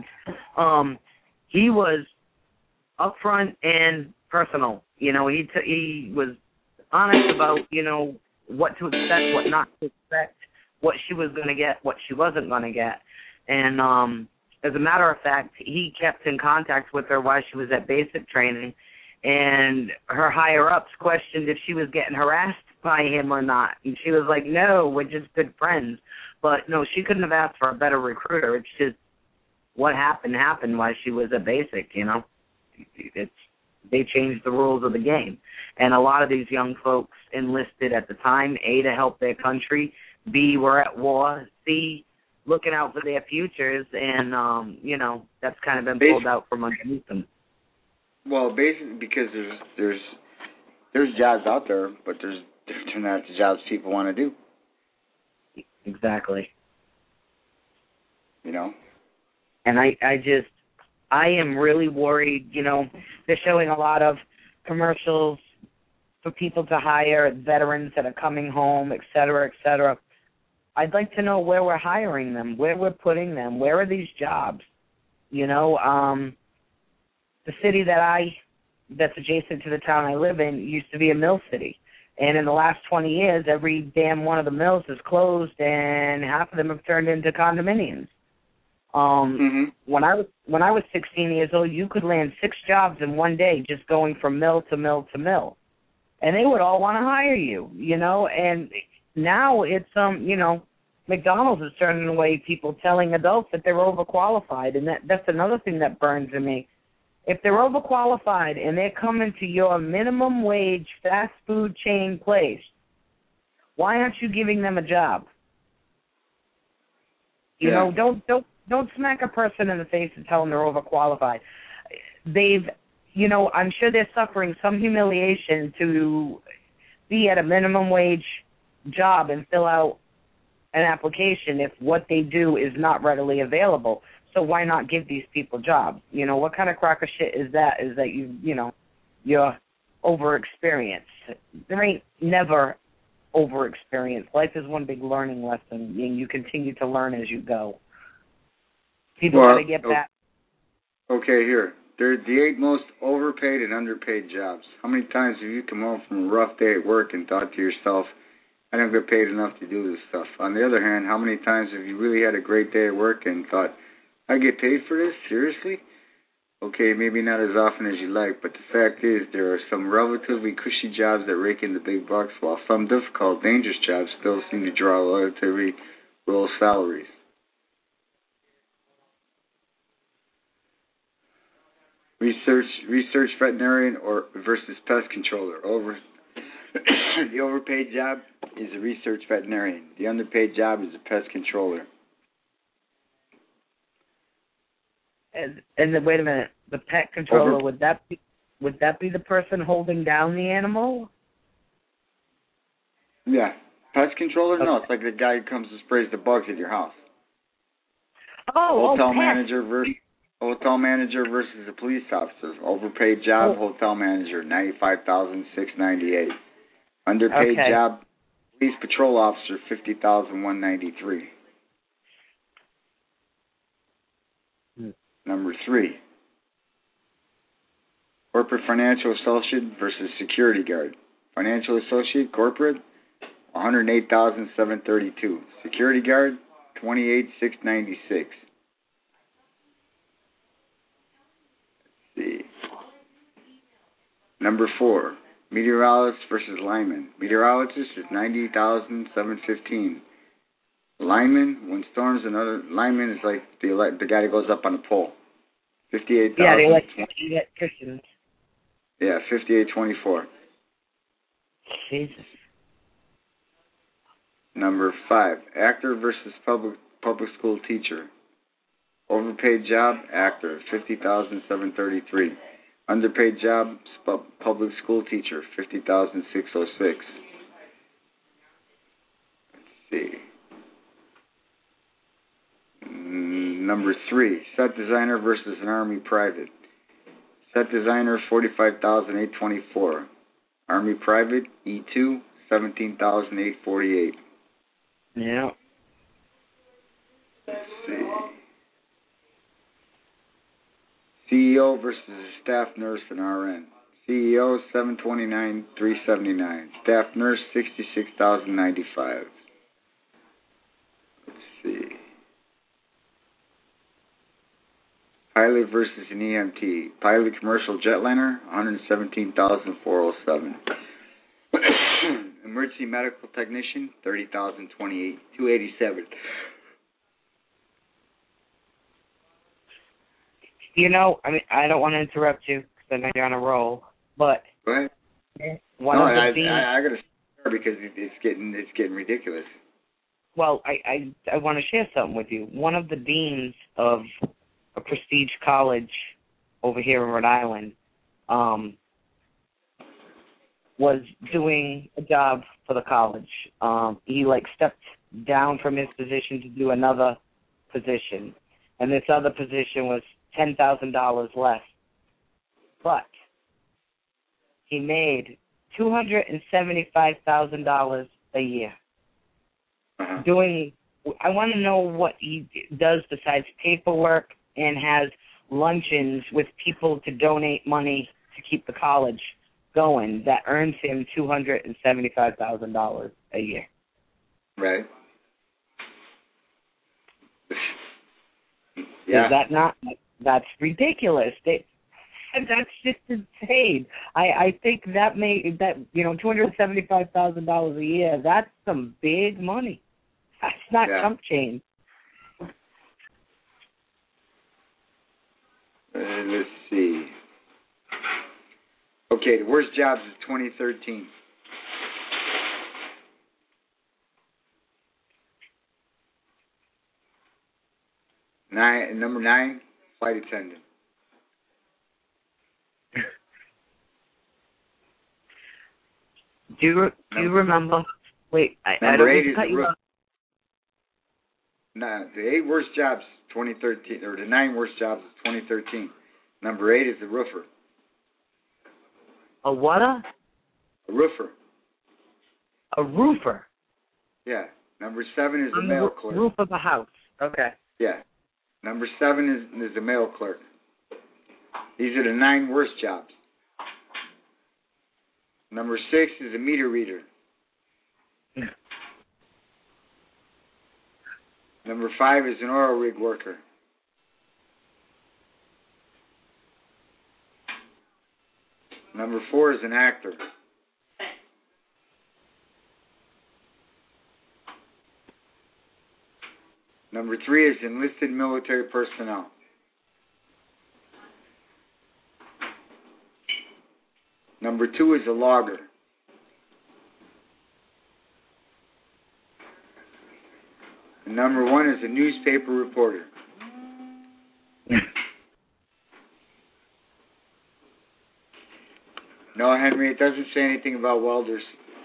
he was upfront and personal. You know, he was honest about, you know, what to expect, what not to expect, what she was going to get, what she wasn't going to get. And as a matter of fact, he kept in contact with her while she was at basic training, and her higher-ups questioned if she was getting harassed by him or not. And she was like, no, we're just good friends. But, no, she couldn't have asked for a better recruiter. It's just what happened while she was at basic, you know. They changed the rules of the game. And a lot of these young folks enlisted at the time, A, to help their country, B, were at war, C, looking out for their futures, and, you know, that's kind of been pulled out from underneath them. Well, basically, because there's jobs out there, but they're not the jobs people want to do. Exactly. You know? And I am really worried. You know, they're showing a lot of commercials for people to hire, veterans that are coming home, et cetera, et cetera. I'd like to know where we're hiring them, where we're putting them, where are these jobs? You know, the city that's adjacent to the town I live in used to be a mill city. And in the last 20 years, every damn one of the mills is closed, and half of them have turned into condominiums. When I was 16 years old, you could land 6 jobs in one day just going from mill to mill to mill. And they would all want to hire you, you know, and now it's, you know, McDonald's is turning away people telling adults that they're overqualified, and that's another thing that burns in me. If they're overqualified and they're coming to your minimum wage fast food chain place, why aren't you giving them a job? You know, don't smack a person in the face and tell them they're overqualified. You know, I'm sure they're suffering some humiliation to be at a minimum wage job and fill out an application if what they do is not readily available. So why not give these people jobs? What kind of crock of shit is that? Is that you're over-experienced. There ain't never over-experience. Life is one big learning lesson, and you continue to learn as you go. People got to get back. Okay, here. They're the 8 most overpaid and underpaid jobs. How many times have you come home from a rough day at work and thought to yourself, I don't get paid enough to do this stuff? On the other hand, how many times have you really had a great day at work and thought, I get paid for this? Seriously? Okay, maybe not as often as you like, but the fact is there are some relatively cushy jobs that rake in the big bucks, while some difficult, dangerous jobs still seem to draw relatively low salaries. Research veterinarian versus pest controller. The overpaid job is a research veterinarian. The underpaid job is a pest controller. And then, wait a minute, the pet controller, would that be the person holding down the animal? Yeah. Pest controller? Okay. No, it's like the guy who comes and sprays the bugs at your house. Hotel manager versus a police officer. Overpaid job, hotel manager, $95,698. Underpaid job, police patrol officer, $50,193. Number 3, corporate financial associate versus security guard. Financial associate, corporate, $108,732. Security guard, $28,696. Let's see. Number 4, meteorologist versus lineman. Meteorologist is $90,715. Lineman, when storms another lineman is like the guy that goes up on a pole. 58,000. Yeah, the electricians. Yeah, 5824. Jesus. Number 5, actor versus public school teacher. Overpaid job, actor, $50,733. Underpaid job, public school teacher, $50,606. Let's see. Number 3, set designer versus an Army private. Set designer, $45,824. Army private, E2, $17,848. Yeah. Let's see. CEO versus a staff nurse and RN. CEO, $729,379. Staff nurse, $66,095. Let's see. Pilot versus an EMT. Pilot commercial jetliner, $117,407. Emergency medical technician, $30,287. I don't want to interrupt you because I know you're on a roll, but go ahead. I gotta start because it's getting ridiculous. Well, I want to share something with you. One of the deans of a prestige college over here in Rhode Island was doing a job for the college. He stepped down from his position to do another position, and this other position was $10,000 less. But he made $275,000 a year. I want to know what he does besides paperwork and has luncheons with people to donate money to keep the college going that earns him $275,000 a year. Right. Yeah. Is that not? That's ridiculous. That's just insane. I think $275,000 a year. That's some big money. That's not chump change. Let's see. Okay, the worst jobs of 2013. Number 9, flight attendant. Do you remember? Wait, I don't mean to cut you off. the 8 worst jobs 2013, or the 9 worst jobs of 2013. Number 8 is a roofer. A what? A roofer. A roofer. Yeah. Number 7 is a mail clerk. Roof of a house. Okay. Yeah. Number 7 is a mail clerk. These are the 9 worst jobs. Number 6 is a meter reader. Number 5 is an oil rig worker. Number 4 is an actor. Number 3 is enlisted military personnel. Number 2 is a logger. And number 1 is a newspaper reporter. No, Henry, it doesn't say anything about welders.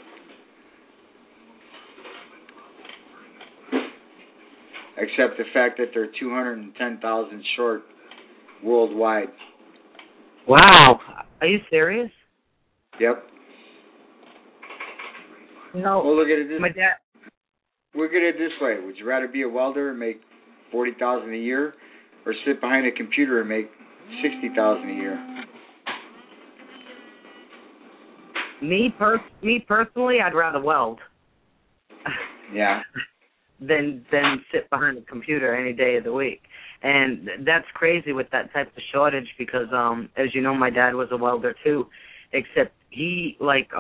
Except the fact that they're 210,000 short worldwide. Wow. Are you serious? Yep. No. Well, look at it this. My dad. Look at it this way: would you rather be a welder and make $40,000 a year, or sit behind a computer and make $60,000 a year? Me personally, I'd rather weld. Yeah. than sit behind a computer any day of the week. And that's crazy with that type of shortage because, as you know, my dad was a welder too, except he,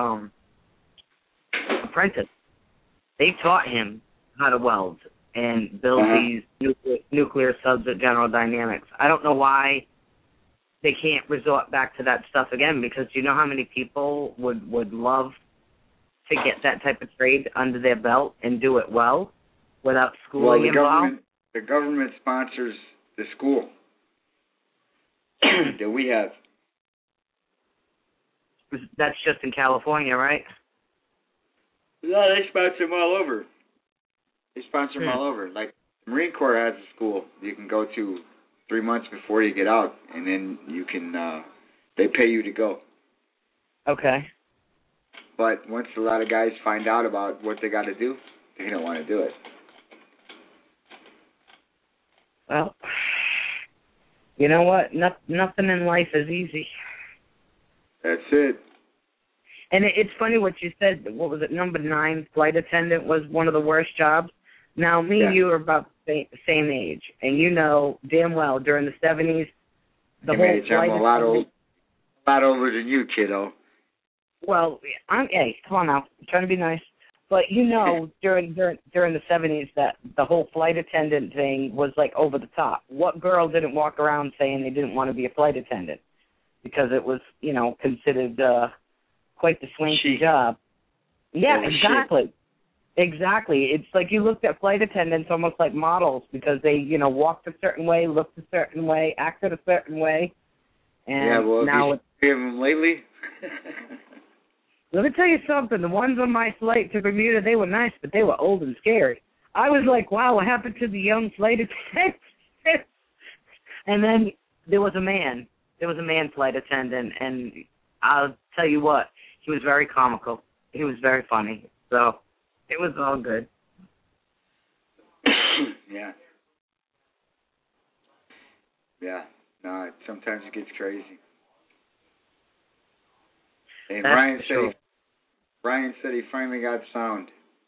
apprentice. They taught him how to weld and build these nuclear subs at General Dynamics. I don't know why they can't resort back to that stuff again, because do you know how many people would love to get that type of trade under their belt and do it well without schooling involved? The government sponsors the school that we have. That's just in California, right? No, they sponsor them all over. They sponsor them all over. Like, the Marine Corps has a school you can go to 3 months before you get out, and then you can, they pay you to go. Okay. But once a lot of guys find out about what they got to do, they don't want to do it. Well, you know what? Nothing in life is easy. That's it. And it's funny what you said. What was it? Number 9, flight attendant was one of the worst jobs. Now, me and you are about the same age, and you know damn well during the 70s, the whole flight I'm a lot older than you, kiddo. Well, hey, come on now. I'm trying to be nice. But you know, during the 70s, that the whole flight attendant thing was like over the top. What girl didn't walk around saying they didn't want to be a flight attendant because it was, you know, considered quite the swanky job. Yeah, exactly. Shit. Exactly. It's like you looked at flight attendants almost like models because they, you know, walked a certain way, looked a certain way, acted a certain way. And yeah, well, now have you seen them lately? Let me tell you something. The ones on my flight to Bermuda, they were nice, but they were old and scary. I was like, wow, what happened to the young flight attendant? And then there was a man. There was a man flight attendant, and I'll tell you what, he was very comical. He was very funny. So it was all good. Yeah. Yeah. No, sometimes it gets crazy. And Brian said he finally got sound.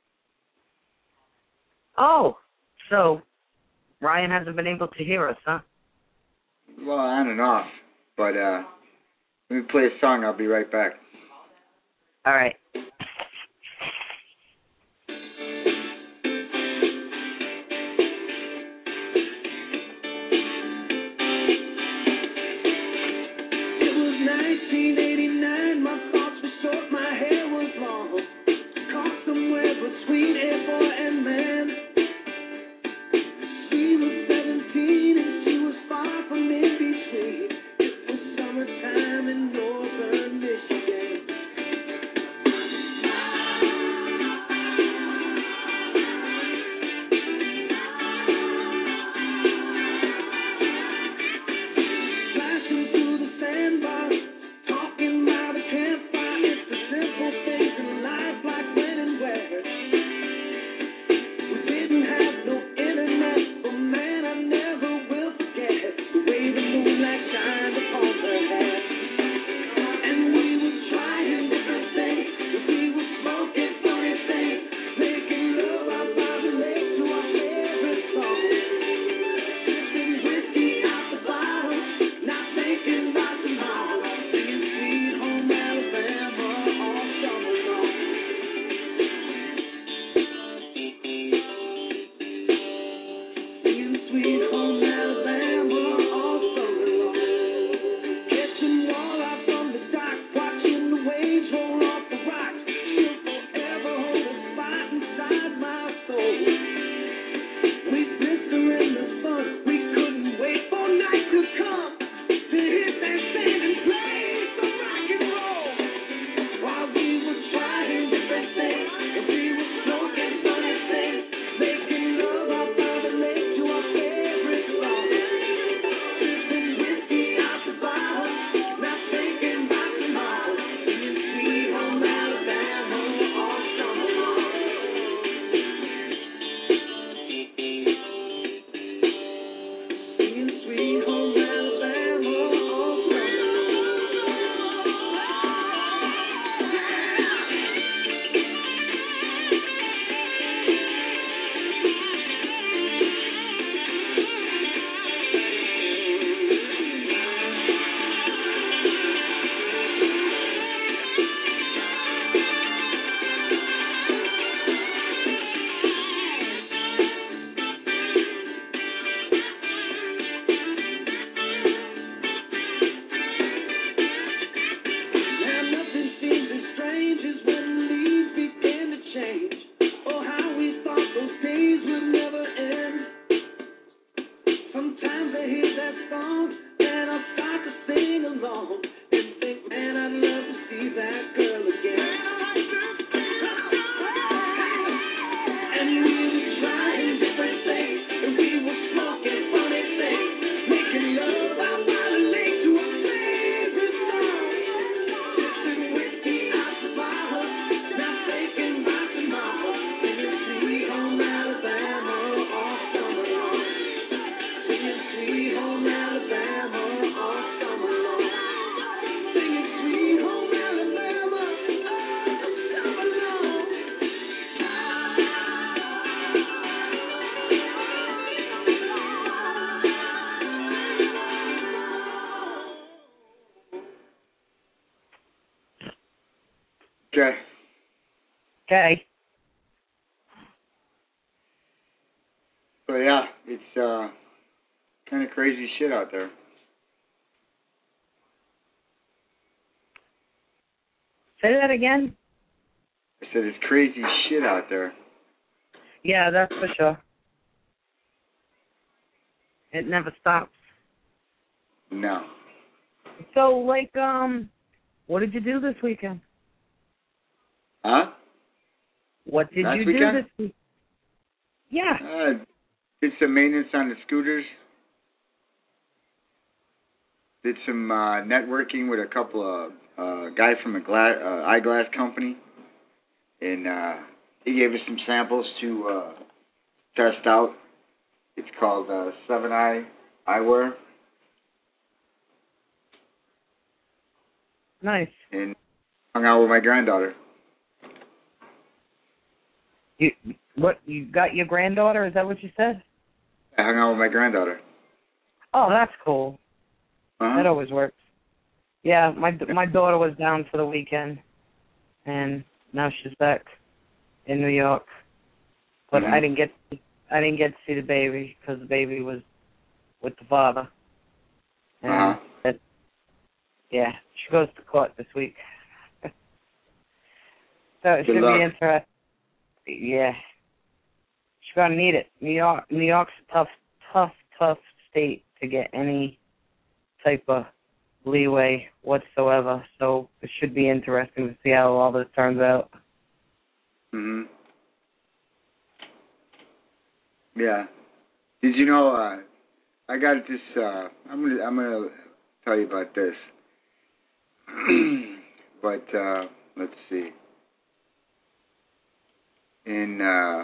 Oh, so Ryan hasn't been able to hear us, huh? Well, on and off. But let me play a song. I'll be right back. All right. song, and I'll start to sing along and think, man, I'd love to see that girl again. And we were trying different things, and we were smoking funny things, making love out by the lake to a favorite song. Sipping whiskey out the bottle, now taking back to mama, singing Sweet Home Alabama all summer long. Singing Sweet Home Alabama all summer long. Singing Sweet Home Alabama all summer long. Okay. Okay. So yeah, it's kind of crazy shit out there. Say that again? I said it's crazy shit out there. Yeah, that's for sure. It never stops. No. So, like, what did you do this weekend? Huh? What did Last you weekend? do this week? Yeah. Did some maintenance on the scooters. Did some networking with a couple of guys from a eyeglass company. And he gave us some samples to test out. It's called 7 Eye Eyewear. Nice. And hung out with my granddaughter. You got your granddaughter? Is that what you said? I hung out with my granddaughter. Oh, that's cool. Uh-huh. That always works. Yeah, my daughter was down for the weekend, and now she's back in New York. But I didn't get to see the baby because the baby was with the father. And yeah, she goes to court this week. So it should be interesting. Yeah. She's gonna need it. New York's a tough state to get any type of leeway whatsoever. So it should be interesting to see how all this turns out. Mhm. Yeah. Did you know? I got this. I'm gonna tell you about this. But let's see. In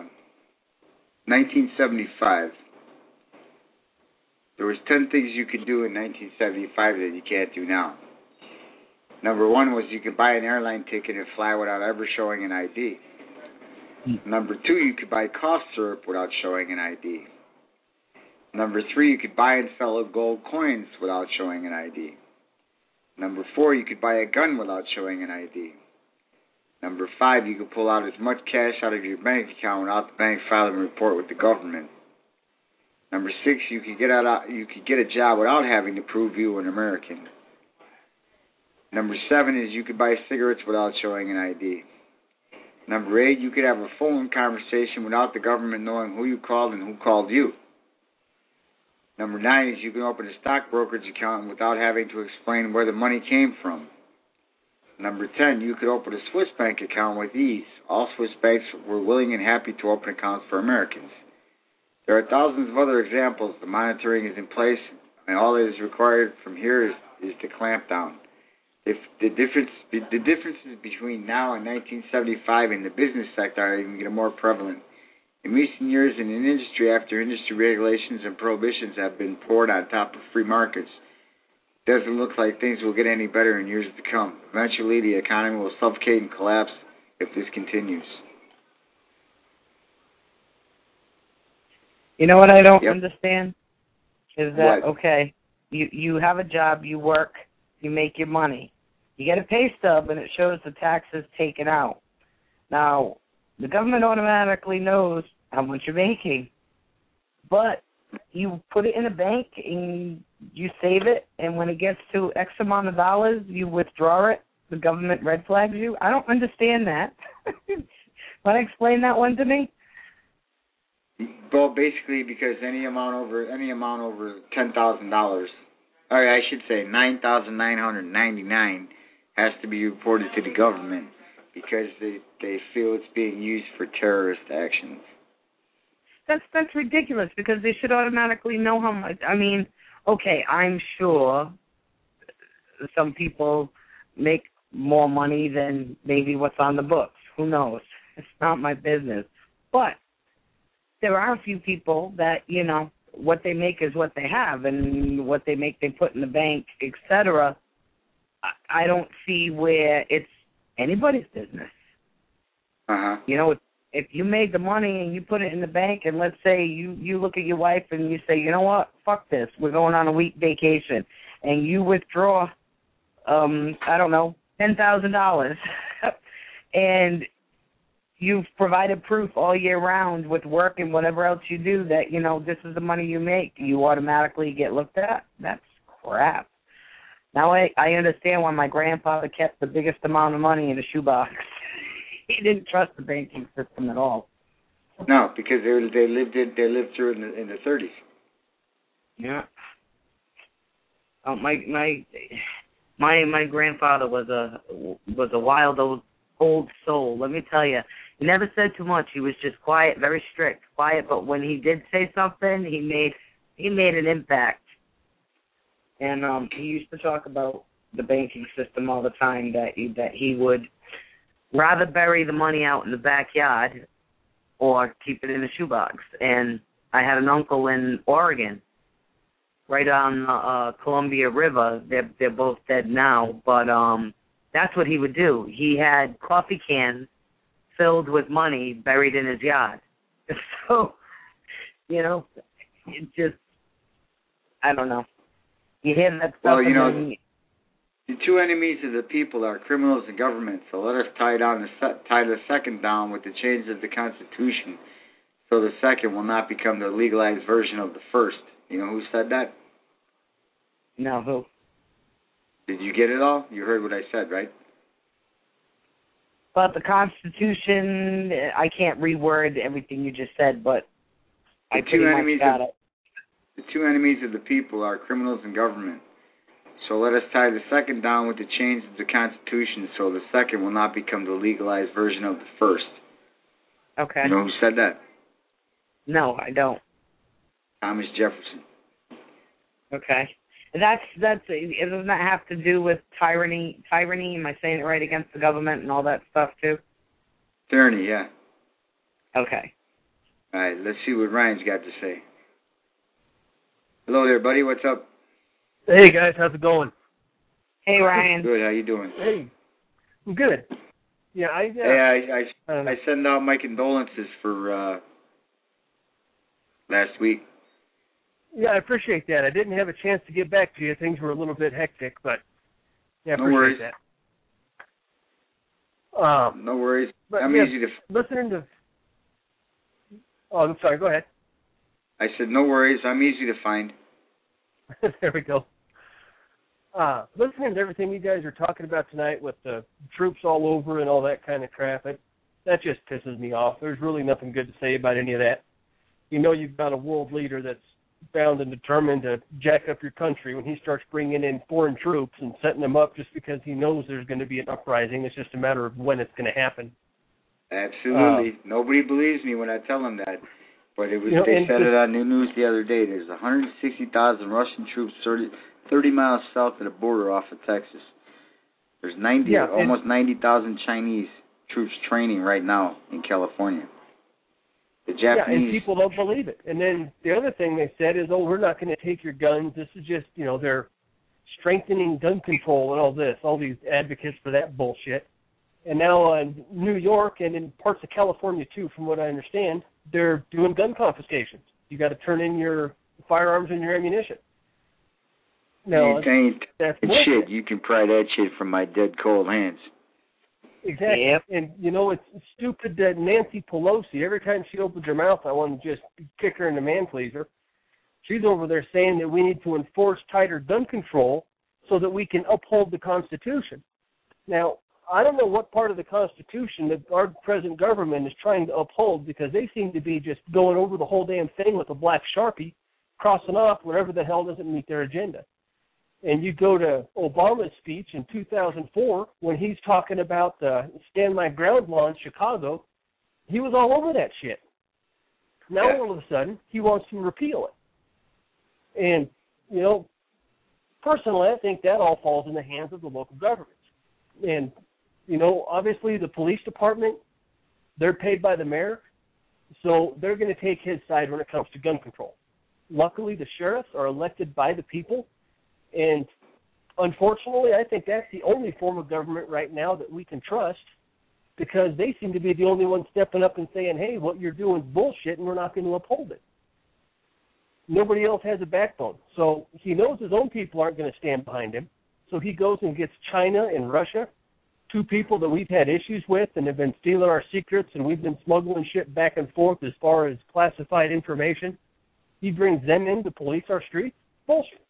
1975, there was 10 things you could do in 1975 that you can't do now. Number one was you could buy an airline ticket and fly without ever showing an ID. Number two, you could buy cough syrup without showing an ID. Number three, you could buy and sell gold coins without showing an ID. Number four, you could buy a gun without showing an ID. Number five, you could pull out as much cash out of your bank account without the bank filing a report with the government. Number six, you could get a job without having to prove you an American. Number seven is you could buy cigarettes without showing an ID. Number eight, you could have a phone conversation without the government knowing who you called and who called you. Number nine is you can open a stock brokerage account without having to explain where the money came from. Number 10, you could open a Swiss bank account with ease. All Swiss banks were willing and happy to open accounts for Americans. There are thousands of other examples. The monitoring is in place, and all that is required from here is to clamp down. If the differences between now and 1975 in the business sector are even more prevalent. In recent years, in industry after industry, regulations and prohibitions have been poured on top of free markets. It doesn't look like things will get any better in years to come. Eventually, the economy will suffocate and collapse if this continues. You know what I don't understand? Is that, what? Okay, you have a job, you work, you make your money. You get a pay stub, and it shows the taxes taken out. Now, the government automatically knows how much you're making. But you put it in a bank, and you save it, and when it gets to X amount of dollars, you withdraw it. The government red flags you. I don't understand that. Want to explain that one to me? Well, basically, because any amount over $10,000, or I should say $9,999, has to be reported to the government because they feel it's being used for terrorist actions. That's ridiculous because they should automatically know how much. I mean, okay, I'm sure some people make more money than maybe what's on the books. Who knows? It's not my business. But there are a few people that, you know, what they make is what they have, and what they make they put in the bank, etc. I don't see where it's anybody's business. You know, if you made the money and you put it in the bank, and let's say you look at your wife and you say, you know what, fuck this, we're going on a week vacation, and you withdraw, I don't know, $10,000, and you've provided proof all year round with work and whatever else you do that, you know, this is the money you make, you automatically get looked at? That's crap. Now I understand why my grandfather kept the biggest amount of money in a shoebox. He didn't trust the banking system at all. No, because they lived through it in the 30s. Yeah. Oh, my grandfather was a wild old soul. Let me tell you, he never said too much. He was just quiet, very strict, quiet. But when he did say something, he made an impact. And he used to talk about the banking system all the time. That he would rather bury the money out in the backyard or keep it in a shoebox. And I had an uncle in Oregon, right on the Columbia River. They're both dead now, but that's what he would do. He had coffee cans filled with money buried in his yard. So, you know, it just, I don't know. You hear that stuff. Well, you know, the two enemies of the people are criminals and government. So let us tie the second down with the change of the Constitution, so the second will not become the legalized version of the first. You know who said that? No, who? Did you get it all? You heard what I said, right? But the Constitution, I can't reword everything you just said, but I pretty much got it. The two enemies of the people are criminals and government. So let us tie the second down with the change of the Constitution, so the second will not become the legalized version of the first. Okay. You know who said that? No, I don't. Thomas Jefferson. Okay. It doesn't that have to do with tyranny? Am I saying it right, against the government and all that stuff too? Tyranny, yeah. Okay. All right, let's see what Ryan's got to say. Hello there, buddy. What's up? Hey, guys. How's it going? Hey, Ryan. Good. How you doing? Hey. I'm good. Yeah, I send out my condolences for last week. Yeah, I appreciate that. I didn't have a chance to get back to you. Things were a little bit hectic, but yeah, I appreciate that. No worries. But I'm easy to... Listening to... Oh, I'm sorry. Go ahead. I said, no worries. I'm easy to find. There we go. Listening to everything you guys are talking about tonight with the troops all over and all that kind of crap, that just pisses me off. There's really nothing good to say about any of that. You know you've got a world leader that's bound and determined to jack up your country when he starts bringing in foreign troops and setting them up just because he knows there's going to be an uprising. It's just a matter of when it's going to happen. Absolutely. Nobody believes me when I tell them that. But it was, they said it on the news the other day. There's 160,000 Russian troops 30 miles south of the border off of Texas. There's almost 90,000 Chinese troops training right now in California. The Japanese... Yeah, and people don't believe it. And then the other thing they said is, we're not going to take your guns. This is just, they're strengthening gun control and all this, all these advocates for that bullshit. And now in New York and in parts of California, too, from what I understand, they're doing gun confiscations. You got to turn in your firearms and your ammunition. No, that's shit. You can pry that shit from my dead cold hands. Exactly. Yep. And, it's stupid that Nancy Pelosi, every time she opens her mouth, I want to just kick her in the man-pleaser. She's over there saying that we need to enforce tighter gun control so that we can uphold the Constitution. Now, I don't know what part of the Constitution that our present government is trying to uphold, because they seem to be just going over the whole damn thing with a black Sharpie, crossing off whatever the hell doesn't meet their agenda. And you go to Obama's speech in 2004 when he's talking about the Stand My Ground law in Chicago, he was all over that shit. Now all of a sudden, he wants to repeal it. And, you know, personally, I think that all falls in the hands of the local governments. And, you know, obviously the police department, they're paid by the mayor, so they're going to take his side when it comes to gun control. Luckily, the sheriffs are elected by the people, and unfortunately, I think that's the only form of government right now that we can trust, because they seem to be the only ones stepping up and saying, hey, what you're doing is bullshit, and we're not going to uphold it. Nobody else has a backbone. So he knows his own people aren't going to stand behind him, so he goes and gets China and Russia, two people that we've had issues with and have been stealing our secrets, and we've been smuggling shit back and forth as far as classified information. He brings them in to police our streets. Bullshit.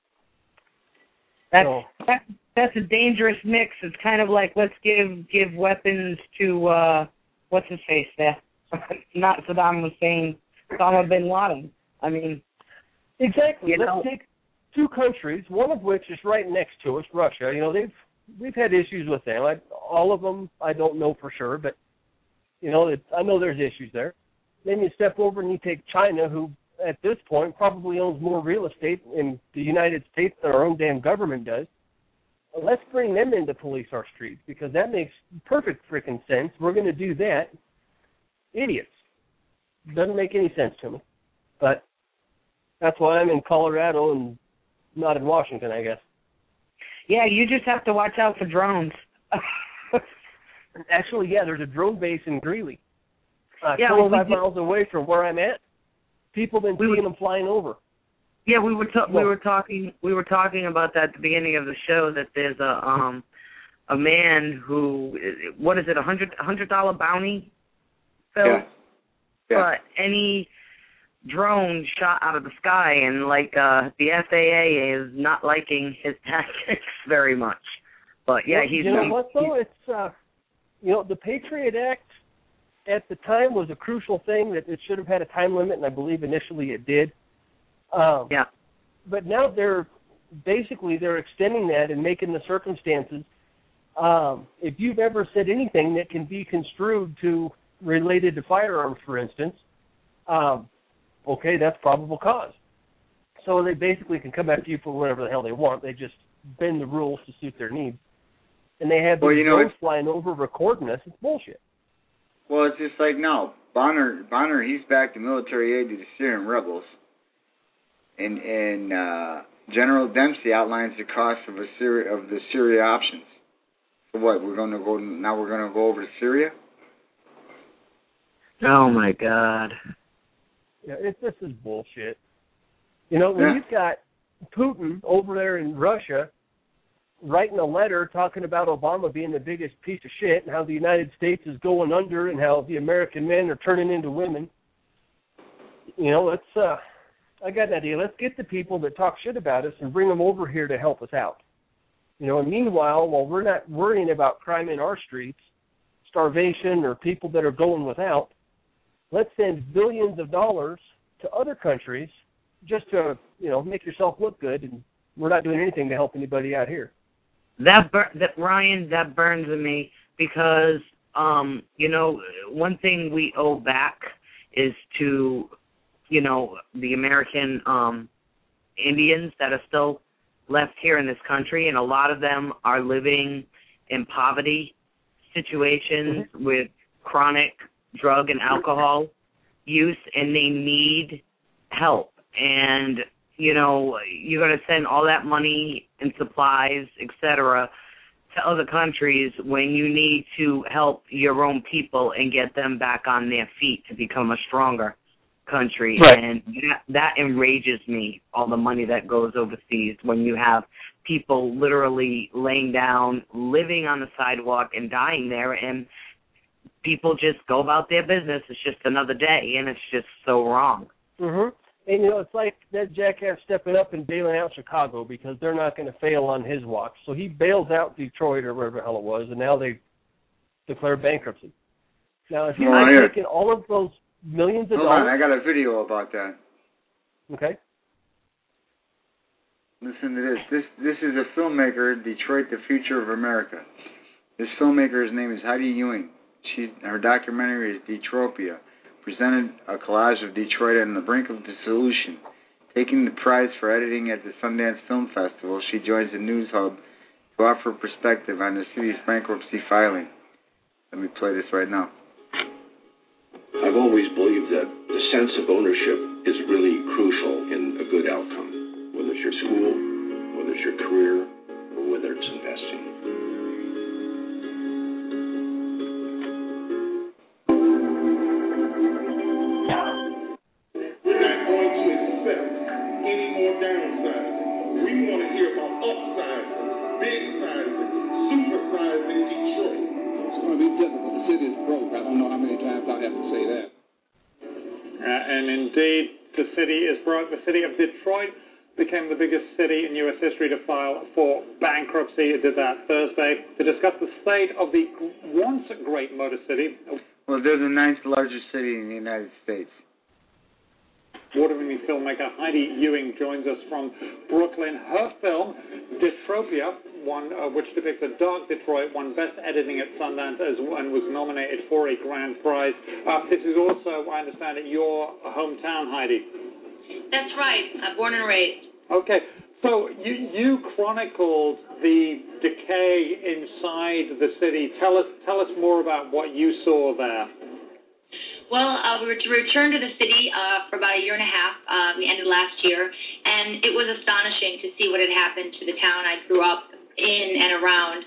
That's a dangerous mix. It's kind of like, let's give weapons to what's his face there? Not Saddam Hussein, Osama bin Laden. I mean, exactly. Let's take two countries, one of which is right next to us, Russia. You know, we've had issues with them. All of them, I don't know for sure, but you know, I know there's issues there. Then you step over and you take China, who at this point probably owns more real estate in the United States than our own damn government does. Let's bring them in to police our streets, because that makes perfect freaking sense. We're going to do that. Idiots. Doesn't make any sense to me. But that's why I'm in Colorado and not in Washington, I guess. Yeah, you just have to watch out for drones. Actually, yeah, there's a drone base in Greeley. 25 miles away from where I'm at. People have been seeing them flying over. Yeah, we were talking about that at the beginning of the show, that there's a man who, what is it, $100 bounty, Phil? Yeah. But any drone shot out of the sky, and like the FAA is not liking his tactics very much. But yeah, he's. You know what though? It's you know, the Patriot Act at the time was a crucial thing that it should have had a time limit, and I believe initially it did. Yeah. But now they're extending that and making the circumstances. If you've ever said anything that can be construed to related to firearms, for instance, okay, that's probable cause. So they basically can come after you for whatever the hell they want. They just bend the rules to suit their needs. And they have these drones flying over recording us. It's bullshit. Well, it's just like now, Bonner, he's backed the military aid to the Syrian rebels. And General Dempsey outlines the cost of the Syria options. So what, we're going to go over to Syria? Oh my God. Yeah, this is bullshit. You know, when you've got Putin over there in Russia writing a letter talking about Obama being the biggest piece of shit and how the United States is going under and how the American men are turning into women, you know, I got an idea. Let's get the people that talk shit about us and bring them over here to help us out. You know, and meanwhile, while we're not worrying about crime in our streets, starvation, or people that are going without, let's send billions of dollars to other countries just to, you know, make yourself look good, and we're not doing anything to help anybody out here. Ryan, that burns me, because, you know, one thing we owe back is to, you know, the American Indians that are still left here in this country, and a lot of them are living in poverty situations with chronic drug and alcohol use, and they need help. And, you know, you're going to send all that money and supplies, etc., to other countries when you need to help your own people and get them back on their feet to become a stronger country. Right. And that enrages me, all the money that goes overseas when you have people literally laying down, living on the sidewalk and dying there, and people just go about their business. It's just another day, and it's just so wrong. Mm-hmm. And, you know, it's like that jackass stepping up and bailing out Chicago because they're not going to fail on his watch. So he bails out Detroit or wherever the hell it was, and now they declare bankruptcy. Now, if you had taken all of those millions of dollars... Hold on, I got a video about that. Okay. Listen to this. This is a filmmaker, Detroit, the Future of America. This filmmaker's name is Heidi Ewing. Her documentary is Detropia, presented a collage of Detroit on the brink of dissolution. Taking the prize for editing at the Sundance Film Festival, she joins the News Hub to offer perspective on the city's bankruptcy filing. Let me play this right now. I've always believed that the sense of ownership is really crucial in a good outcome, whether it's your school, whether it's your career, or whether it's investing. We're not going to accept any more downsizing. We want to hear about upsizing, big sizing, super sizing Detroit. It's going to be difficult. The city is broke. I don't know how many times I have to say that. And indeed, the city is broke. The city of Detroit became the biggest city in U.S. history to file for bankruptcy. It did that Thursday to discuss the state of the once great Motor City. Well, they're the ninth largest city in the United States. Award-winning filmmaker Heidi Ewing joins us from Brooklyn. Her film, Detropia, which depicts a dark Detroit, won Best Editing at Sundance and was nominated for a grand prize. This is also, I understand, at your hometown, Heidi. That's right. Born and raised. Okay. So you chronicled the decay inside the city. Tell us more about what you saw there. Well, we returned to the city for about a year and a half. We ended last year, and it was astonishing to see what had happened to the town I grew up in and around.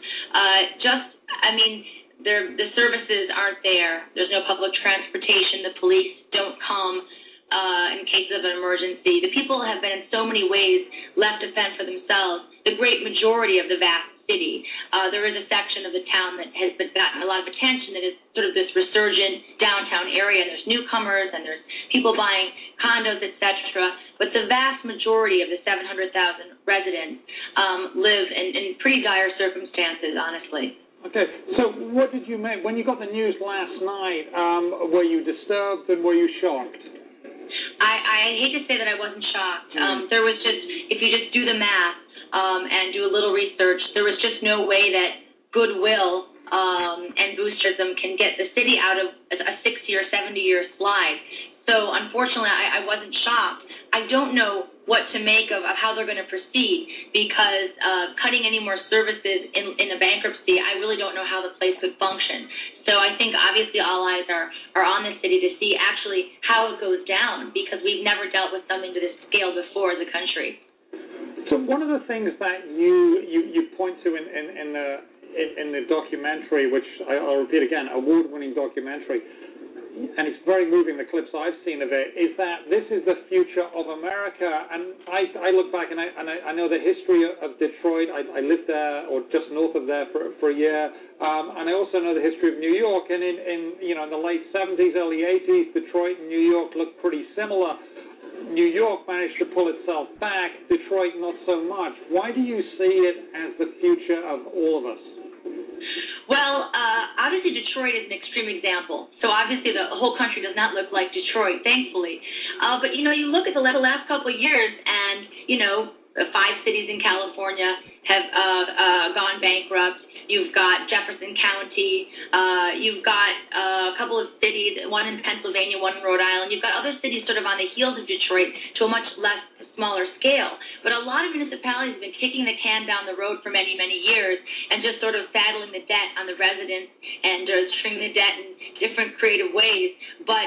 The services aren't there. There's no public transportation. The police don't come in case of an emergency. The people have been in so many ways left to fend for themselves. The great majority of the vast city. There is a section of the town that has gotten a lot of attention that is sort of this resurgent downtown area, and there's newcomers, and there's people buying condos, etc. But the vast majority of the 700,000 residents live in pretty dire circumstances, honestly. Okay, so what did you make? When you got the news last night, were you disturbed and were you shocked? I hate to say that I wasn't shocked. There was just, if you just do the math, and do a little research, there was just no way that goodwill and boosterism can get the city out of a 60 or 70-year slide. So unfortunately, I wasn't shocked. I don't know what to make of how they're going to proceed because cutting any more services in a bankruptcy, I really don't know how the place could function. So I think obviously all eyes are on the city to see actually how it goes down because we've never dealt with something to this scale before as a country. So one of the things that you point to in the documentary, which I'll repeat again, award-winning documentary, and it's very moving, the clips I've seen of it, is that this is the future of America. And I look back and I know the history of Detroit. I lived there or just north of there for a year, and I also know the history of New York. And in the late 70s, early 80s, Detroit and New York looked pretty similar. New York managed to pull itself back, Detroit not so much. Why do you see it as the future of all of us? Well, obviously Detroit is an extreme example. So obviously the whole country does not look like Detroit, thankfully. But, you look at the last couple of years and, the 5 cities in California have gone bankrupt. You've got Jefferson County. You've got a couple of cities, one in Pennsylvania, one in Rhode Island. You've got other cities sort of on the heels of Detroit to a much smaller scale. But a lot of municipalities have been kicking the can down the road for many, many years and just sort of saddling the debt on the residents and trimming the debt in different creative ways. But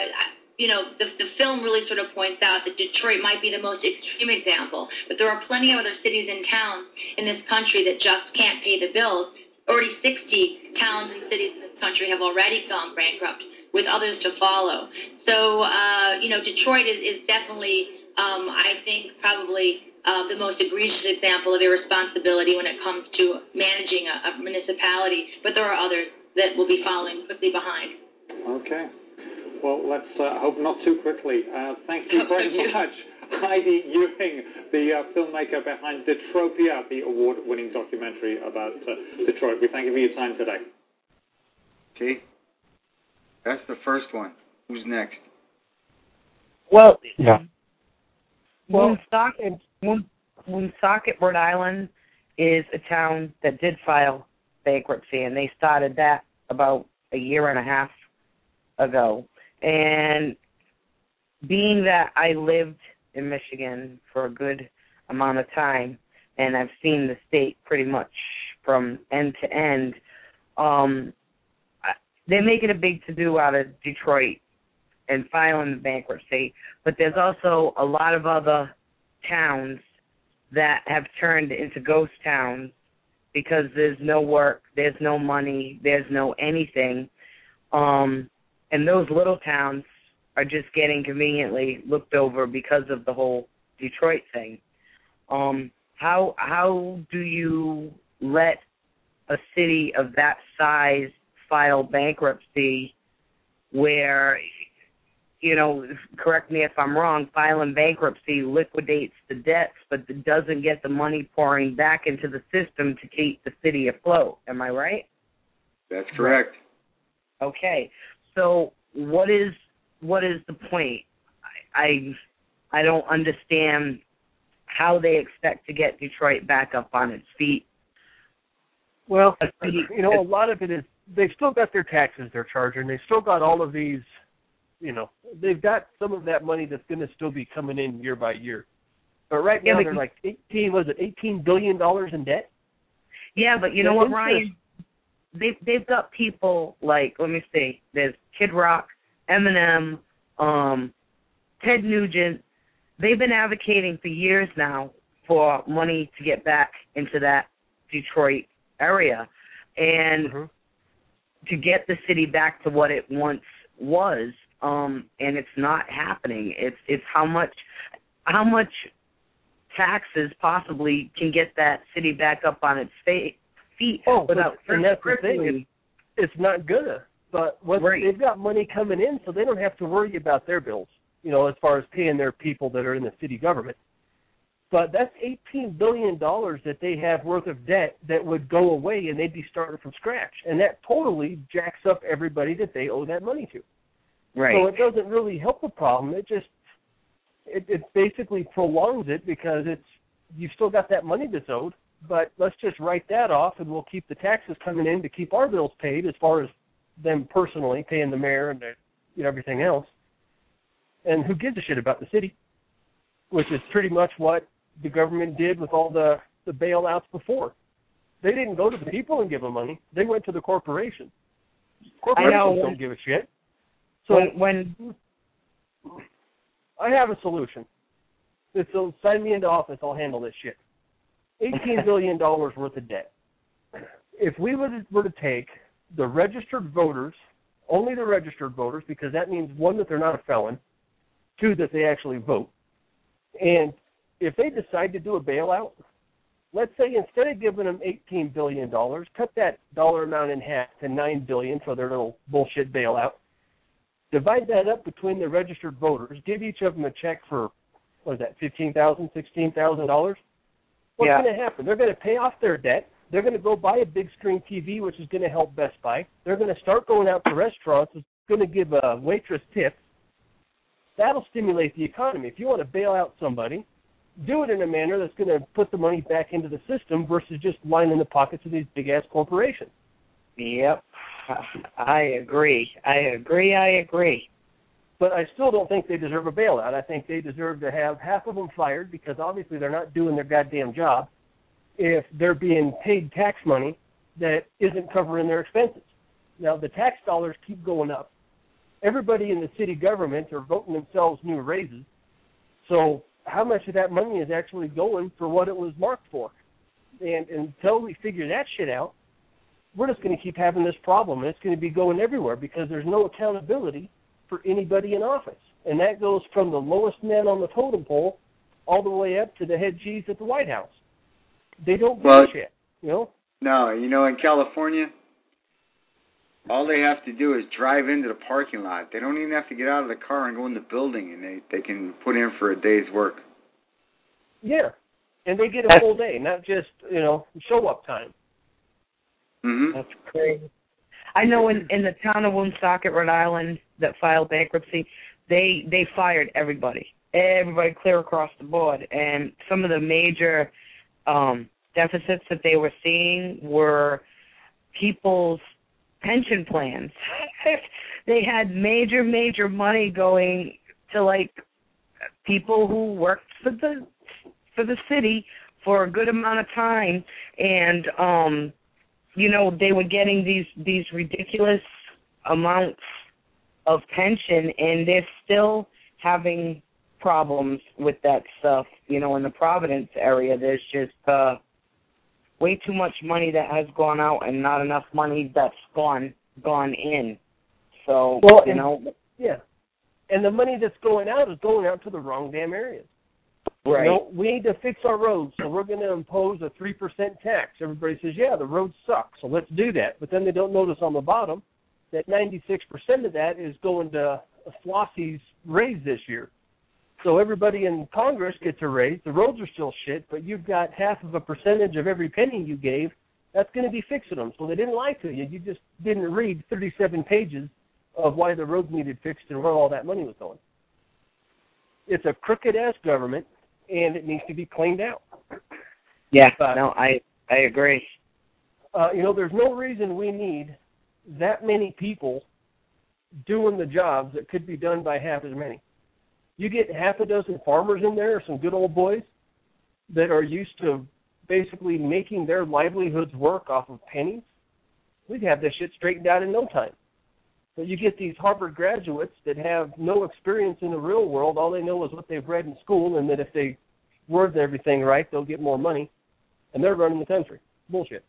the film really sort of points out that Detroit might be the most extreme example, but there are plenty of other cities and towns in this country that just can't pay the bills. Already 60 towns and cities in this country have already gone bankrupt, with others to follow. So, Detroit is definitely, I think, probably the most egregious example of irresponsibility when it comes to managing a municipality, but there are others that will be following quickly behind. Okay. Well, let's hope not too quickly. Thank you very much, Heidi Ewing, the filmmaker behind Detropia, the award-winning documentary about Detroit. We thank you for your time today. See? That's the first one. Who's next? Well, Yeah. Woonsocket, Rhode Island is a town that did file bankruptcy, and they started that about a year and a half ago. And being that I lived in Michigan for a good amount of time, and I've seen the state pretty much from end to end, they're making a big to-do out of Detroit and filing the bankruptcy, but there's also a lot of other towns that have turned into ghost towns because there's no work, there's no money, there's no anything, and those little towns are just getting conveniently looked over because of the whole Detroit thing. How do you let a city of that size file bankruptcy where, you know, correct me if I'm wrong, filing bankruptcy liquidates the debts, but it doesn't get the money pouring back into the system to keep the city afloat? Am I right? That's correct. Okay. So what is the point? I don't understand how they expect to get Detroit back up on its feet. Well, you know, a lot of it is they've still got their taxes they're charging. They've still got all of these, you know, they've got some of that money that's going to still be coming in year by year. But right now they're like $18 billion in debt? Yeah, but you know what, Ryan? They've got people like, let me see, there's Kid Rock, Eminem, Ted Nugent. They've been advocating for years now for money to get back into that Detroit area and to get the city back to what it once was, and it's not happening. It's how much taxes possibly can get that city back up on its feet without and that's the thing. It's not gonna. But they've got money coming in, so they don't have to worry about their bills, you know, as far as paying their people that are in the city government. But that's $18 billion that they have worth of debt that would go away, and they'd be starting from scratch. And that totally jacks up everybody that they owe that money to. Right. So it doesn't really help the problem. It just it basically prolongs it because you've still got that money that's owed, but let's just write that off, and we'll keep the taxes coming in to keep our bills paid as far as them personally paying the mayor and everything else. And who gives a shit about the city? Which is pretty much what the government did with all the bailouts before. They didn't go to the people and give them money. They went to the corporation. Corporations don't give a shit. So when I have a solution. So sign me into office, I'll handle this shit. $18 billion worth of debt. If we were to take the registered voters, only the registered voters, because that means, one, that they're not a felon, two, that they actually vote. And if they decide to do a bailout, let's say instead of giving them $18 billion, cut that dollar amount in half to $9 billion for their little bullshit bailout, divide that up between the registered voters, give each of them a check for, what is that, $15,000, $16,000? What's going to happen? They're going to pay off their debt. They're going to go buy a big screen TV, which is going to help Best Buy. They're going to start going out to restaurants. It's going to give a waitress tips. That'll stimulate the economy. If you want to bail out somebody, do it in a manner that's going to put the money back into the system versus just lining the pockets of these big-ass corporations. Yep. I agree. But I still don't think they deserve a bailout. I think they deserve to have half of them fired because obviously they're not doing their goddamn job if they're being paid tax money that isn't covering their expenses. Now, the tax dollars keep going up. Everybody in the city government are voting themselves new raises. So how much of that money is actually going for what it was marked for? And until we figure that shit out, we're just going to keep having this problem, and it's going to be going everywhere because there's no accountability for anybody in office. And that goes from the lowest man on the totem pole all the way up to the head cheese at the White House. They don't give a shit, you know? No, you know, in California, all they have to do is drive into the parking lot. They don't even have to get out of the car and go in the building, and they can put in for a day's work. Yeah, and they get a full day, not just, show-up time. Mm-hmm. That's crazy. I know in the town of Woonsocket, Rhode Island, that filed bankruptcy, they fired everybody clear across the board. And some of the major deficits that they were seeing were people's pension plans. They had major money going to like people who worked for the city for a good amount of time, and they were getting these ridiculous amounts of pension, and they're still having problems with that stuff. In the Providence area, there's just way too much money that has gone out and not enough money that's gone in. So, yeah. And the money that's going out is going out to the wrong damn areas. Right. We need to fix our roads, so we're going to impose a 3% tax. Everybody says, yeah, the roads suck, so let's do that. But then they don't notice on the bottom that 96% of that is going to Flossie's raise this year. So everybody in Congress gets a raise. The roads are still shit, but you've got half of a percentage of every penny you gave. That's going to be fixing them. So they didn't lie to you. You just didn't read 37 pages of why the roads needed fixed and where all that money was going. It's a crooked-ass government, and it needs to be cleaned out. Yeah, I agree. There's no reason we need that many people doing the jobs that could be done by half as many. You get half a dozen farmers in there, some good old boys, that are used to basically making their livelihoods work off of pennies. We'd have this shit straightened out in no time. But you get these Harvard graduates that have no experience in the real world. All they know is what they've read in school, and that if they word everything right, they'll get more money. And they're running the country. Bullshit.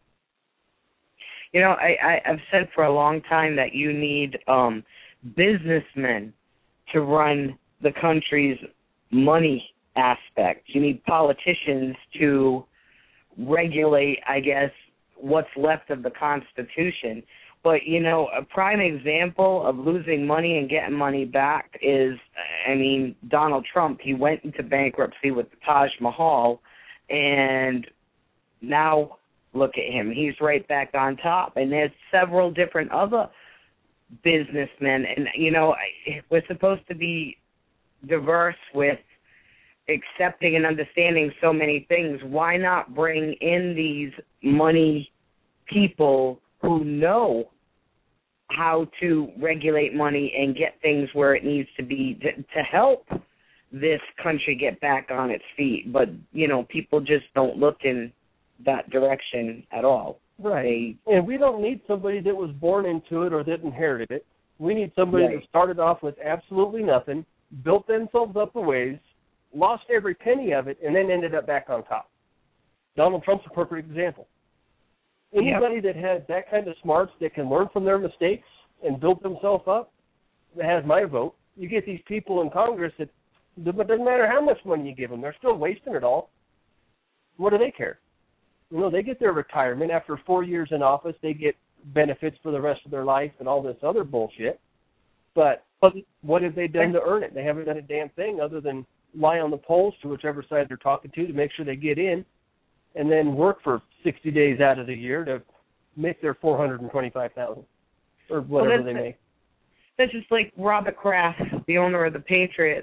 I've said for a long time that you need businessmen to run the country's money aspect. You need politicians to regulate, I guess, what's left of the Constitution. But, a prime example of losing money and getting money back is, Donald Trump. He went into bankruptcy with the Taj Mahal, and now look at him. He's right back on top. And there's several different other businessmen. And, we're supposed to be diverse with accepting and understanding so many things. Why not bring in these money people who know how to regulate money and get things where it needs to be to help this country get back on its feet? But, people just don't look in that direction at all. Right. And we don't need somebody that was born into it or that inherited it. We need somebody that started off with absolutely nothing, built themselves up a ways, lost every penny of it, and then ended up back on top. Donald Trump's a perfect example. Anybody that has that kind of smarts that can learn from their mistakes and build themselves up, that has my vote. You get these people in Congress that, it doesn't matter how much money you give them, they're still wasting it all. What do they care? They get their retirement after 4 years in office. They get benefits for the rest of their life and all this other bullshit. But what have they done to earn it? They haven't done a damn thing other than lie on the polls to whichever side they're talking to make sure they get in, and then work for 60 days out of the year to make their $425,000 or whatever they make. That's just like Robert Kraft, the owner of the Patriots.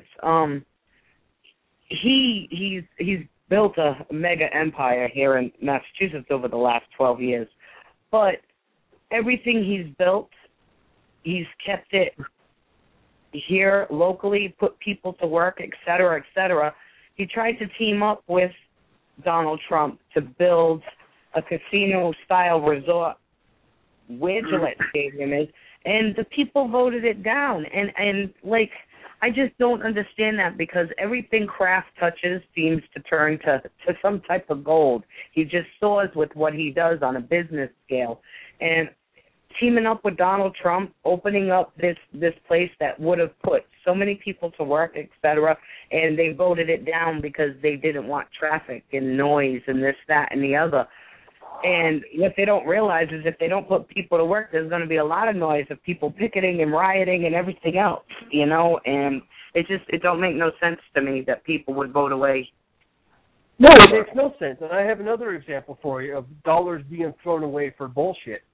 He's built a mega empire here in Massachusetts over the last 12 years. But everything he's built, he's kept it here locally, put people to work, et cetera, et cetera. He tried to team up with Donald Trump to build a casino-style resort where Gillette Stadium is, and the people voted it down. And I just don't understand that, because everything Kraft touches seems to turn to some type of gold. He just soars with what he does on a business scale. And teaming up with Donald Trump, opening up this place that would have put so many people to work, et cetera, and they voted it down because they didn't want traffic and noise and this, that, and the other. And what they don't realize is if they don't put people to work, there's going to be a lot of noise of people picketing and rioting and everything else, and it don't make no sense to me that people would vote away. No, it makes no sense. And I have another example for you of dollars being thrown away for bullshit.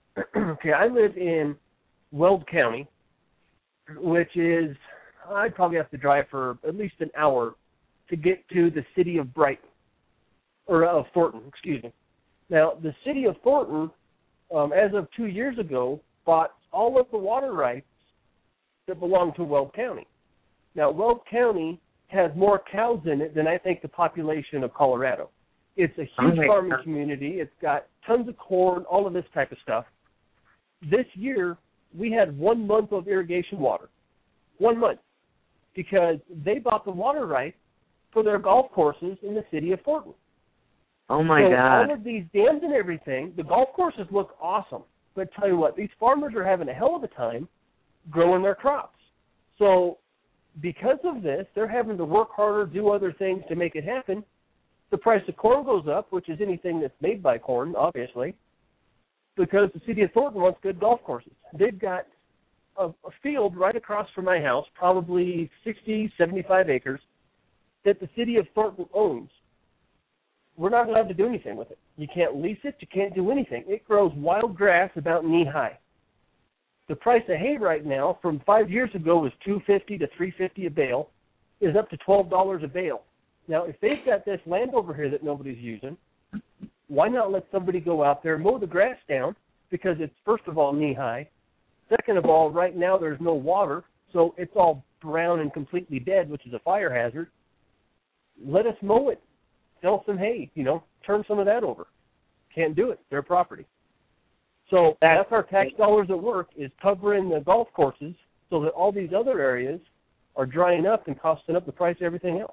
Okay, I live in Weld County, which is, I'd probably have to drive for at least an hour to get to the city of Brighton, or of Thornton, excuse me. Now, the city of Thornton, as of 2 years ago, bought all of the water rights that belong to Weld County. Now, Weld County has more cows in it than I think the population of Colorado. It's a huge farming community. It's got tons of corn, all of this type of stuff. This year, we had 1 month of irrigation water. 1 month. Because they bought the water rights for their golf courses in the city of Thornton. Oh, my God. All of these dams and everything, the golf courses look awesome. But tell you what, these farmers are having a hell of a time growing their crops. So because of this, they're having to work harder, do other things to make it happen. The price of corn goes up, which is anything that's made by corn, obviously, because the city of Thornton wants good golf courses. They've got a field right across from my house, probably 60, 75 acres, that the city of Thornton owns. We're not allowed to do anything with it. You can't lease it. You can't do anything. It grows wild grass about knee-high. The price of hay right now, from 5 years ago, was $250 to $350 a bale, is up to $12 a bale. Now, if they've got this land over here that nobody's using, why not let somebody go out there, mow the grass down, because it's, first of all, knee-high. Second of all, right now there's no water, so it's all brown and completely dead, which is a fire hazard. Let us mow it. Sell some hay, turn some of that over. Can't do it. Their property. So that's our tax dollars at work, is covering the golf courses so that all these other areas are drying up and costing up the price of everything else.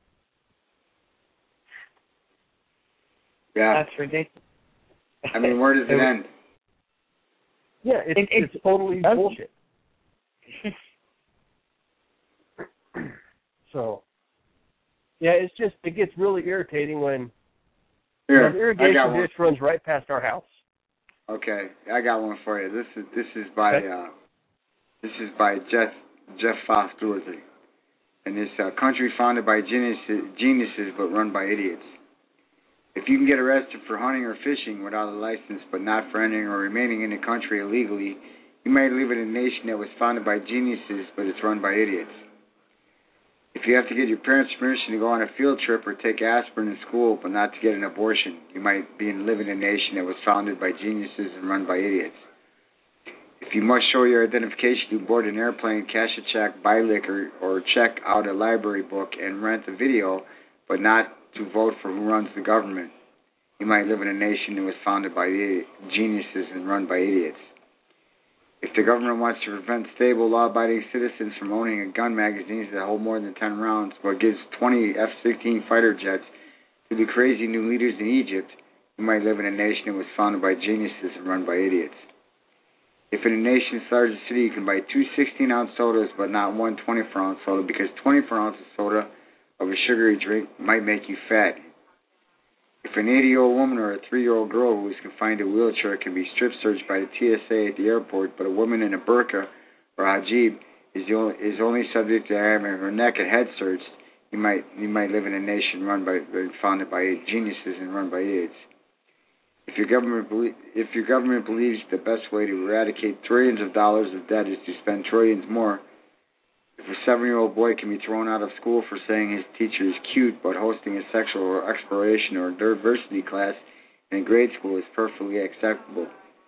Yeah. That's ridiculous. I mean, where does it end? Yeah, it's totally bullshit. So, yeah, it gets really irritating when the irrigation ditch runs right past our house. Okay, I got one for you. This is by Jeff Foster, and it's a country founded by geniuses but run by idiots. If you can get arrested for hunting or fishing without a license but not for entering or remaining in the country illegally, you might live in a nation that was founded by geniuses but it's run by idiots. If you have to get your parents' permission to go on a field trip or take aspirin in school but not to get an abortion, you might live in a nation that was founded by geniuses and run by idiots. If you must show your identification to board an airplane, cash a check, buy liquor, or check out a library book and rent a video, but not to vote for who runs the government, you might live in a nation that was founded by geniuses and run by idiots. If the government wants to prevent stable, law-abiding citizens from owning a gun magazines that hold more than 10 rounds, but gives 20 F-16 fighter jets to the crazy new leaders in Egypt, you might live in a nation that was founded by geniuses and run by idiots. If in a nation's largest city you can buy 2 16-ounce sodas but not one 24-ounce soda because 24-ounce soda of a sugary drink might make you fat. If an 80-year-old woman or a 3-year-old girl who is confined to a wheelchair can be strip searched by the TSA at the airport, but a woman in a burqa or hijab is only subject to having her neck and head searched, you might live in a nation founded by geniuses and run by idiots. If your government believes the best way to eradicate trillions of dollars of debt is to spend trillions more, if a 7-year-old boy can be thrown out of school for saying his teacher is cute, but hosting a sexual exploration or diversity class in grade school is perfectly acceptable.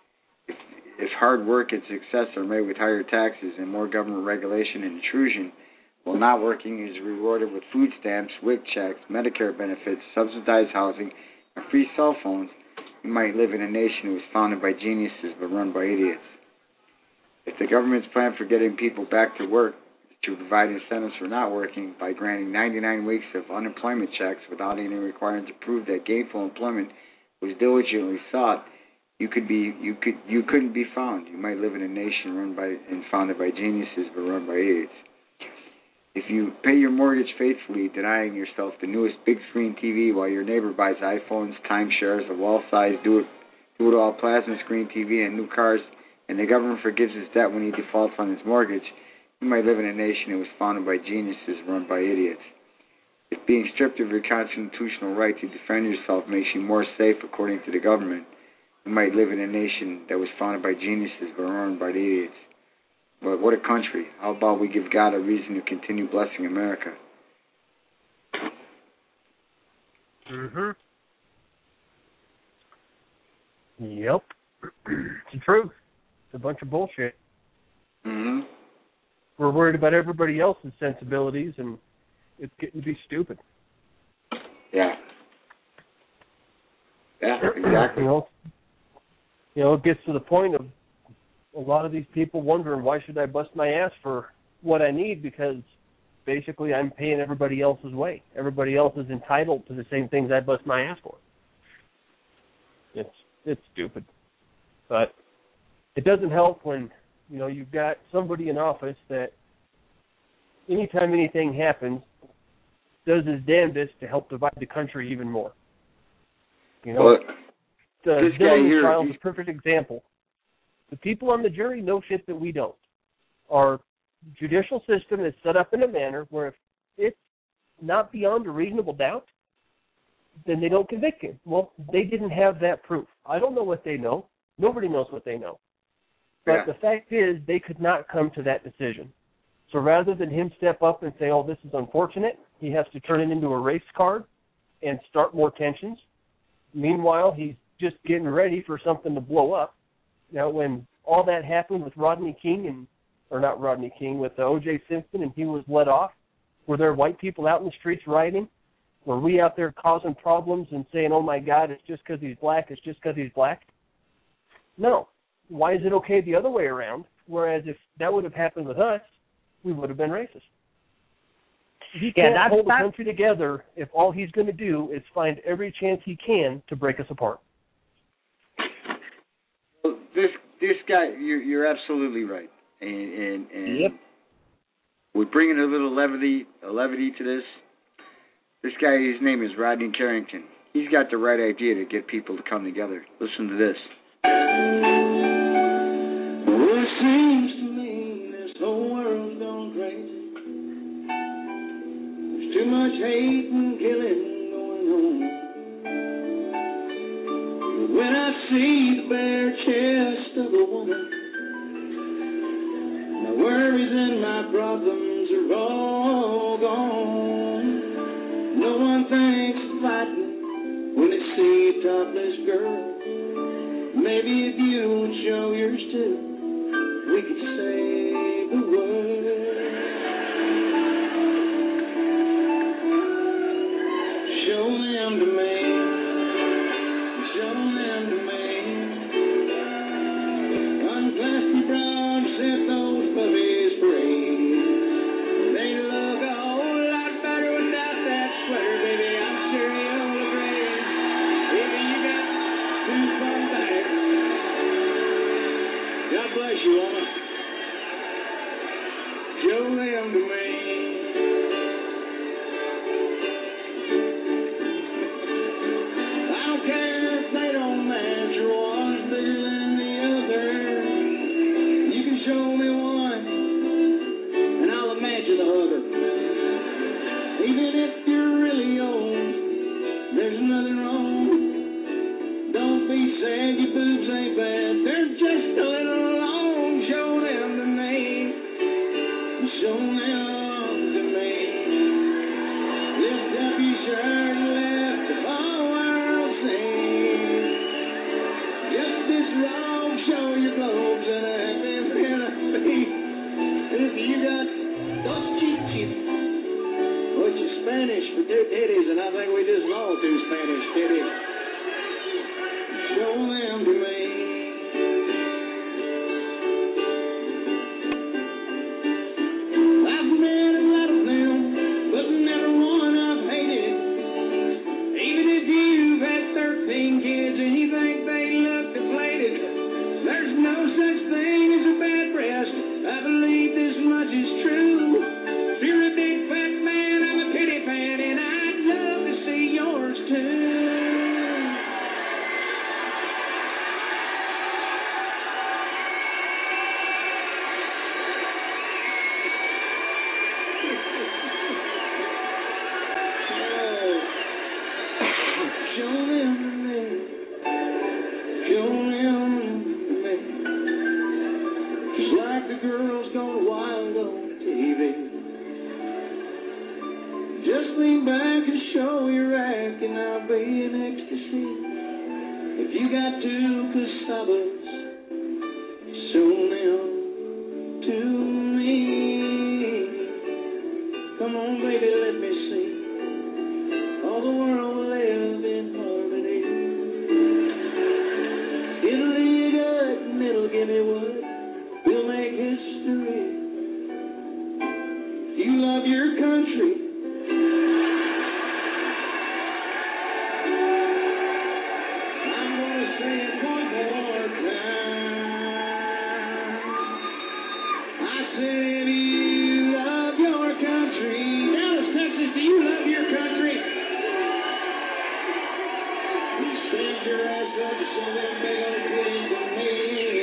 If hard work and success are made with higher taxes and more government regulation and intrusion, while not working is rewarded with food stamps, WIC checks, Medicare benefits, subsidized housing, and free cell phones, you might live in a nation that was founded by geniuses but run by idiots. If the government's plan for getting people back to work to provide incentives for not working by granting 99 weeks of unemployment checks without any requirement to prove that gainful employment was diligently sought, you couldn't be found. You might live in a nation run by and founded by geniuses but run by idiots. If you pay your mortgage faithfully, denying yourself the newest big screen TV while your neighbor buys iPhones, timeshares, a wall-size do-it-all plasma screen TV, and new cars, and the government forgives his debt when he defaults on his mortgage, you might live in a nation that was founded by geniuses run by idiots. If being stripped of your constitutional right to defend yourself makes you more safe according to the government, We might live in a nation that was founded by geniuses but run by idiots. But what a country. How about we give God a reason to continue blessing America? Mm-hmm. Yep. It's the truth. It's a bunch of bullshit. Mm-hmm. We're worried about everybody else's sensibilities, and it's getting to be stupid. Yeah. Yeah, exactly. It gets to the point of a lot of these people wondering, why should I bust my ass for what I need? Because basically I'm paying everybody else's way. Everybody else is entitled to the same things I bust my ass for. It's stupid. But it doesn't help when, you've got somebody in office that anytime anything happens, does his damnedest to help divide the country even more. This guy here trial is a perfect example. The people on the jury know shit that we don't. Our judicial system is set up in a manner where if it's not beyond a reasonable doubt, then they don't convict him. Well, they didn't have that proof. I don't know what they know. Nobody knows what they know. But the fact is, they could not come to that decision. So rather than him step up and say, oh, this is unfortunate, he has to turn it into a race card and start more tensions. Meanwhile, he's just getting ready for something to blow up. Now, when all that happened with Rodney King, with O.J. Simpson, and he was let off, were there white people out in the streets rioting? Were we out there causing problems and saying, oh, my God, it's just because he's black, it's just because he's black? No. Why is it okay the other way around? Whereas if that would have happened with us, we would have been racist. He can't hold the country together if all he's going to do is find every chance he can to break us apart. Well, this guy, you're absolutely right, and yep. We're bringing a little levity to this. This guy, his name is Rodney Carrington. He's got the right idea to get people to come together. Listen to this. Well, it seems to me this whole world's gone crazy. There's too much hate and killing going on. When I see the bare chest of a woman, my worries and my problems are all gone. No one thinks of fighting when they see a topless girl. Maybe if you would show yours too, we could save the world. Show them to me. Show them to me. Unclassy brown sent those puppies free. They look a whole lot better without that sweater, baby. I'm sure you'll agree. If you got two fun back. God bless you, woman. Show them to me. I don't care if they don't match or one's bigger than the other. You can show me one, and I'll imagine the other. Even if you're really old, there's nothing wrong. Don't be sad, your boobs ain't bad. They're just a little long. Show them to me. Show them to me. Lift up your shirt and let the whole world see. Just this long, show your globes and a happy feet. If you got dos chichis, which is Spanish for two titties, and I think we just lost two Spanish titties. Show them to me. I've met a lot of them, but never one I've hated. Even if you've had 13 kids and you think they look deflated, there's no such thing as a bad breast. I believe this much is true. If you're a big fat man, I'm a kitty fan, and I'd love to see yours too. show you're acting, I'll be in ecstasy. If you got two casabas, show them to me. Come on, baby, let me see. All the world will live in harmony. It'll do you good and it'll give me what we'll make history. If you love your country, I'm gonna say it one more time. I said, if you love your country, Dallas, Texas, do you love your country? You stand your ass up so that they don't get into me.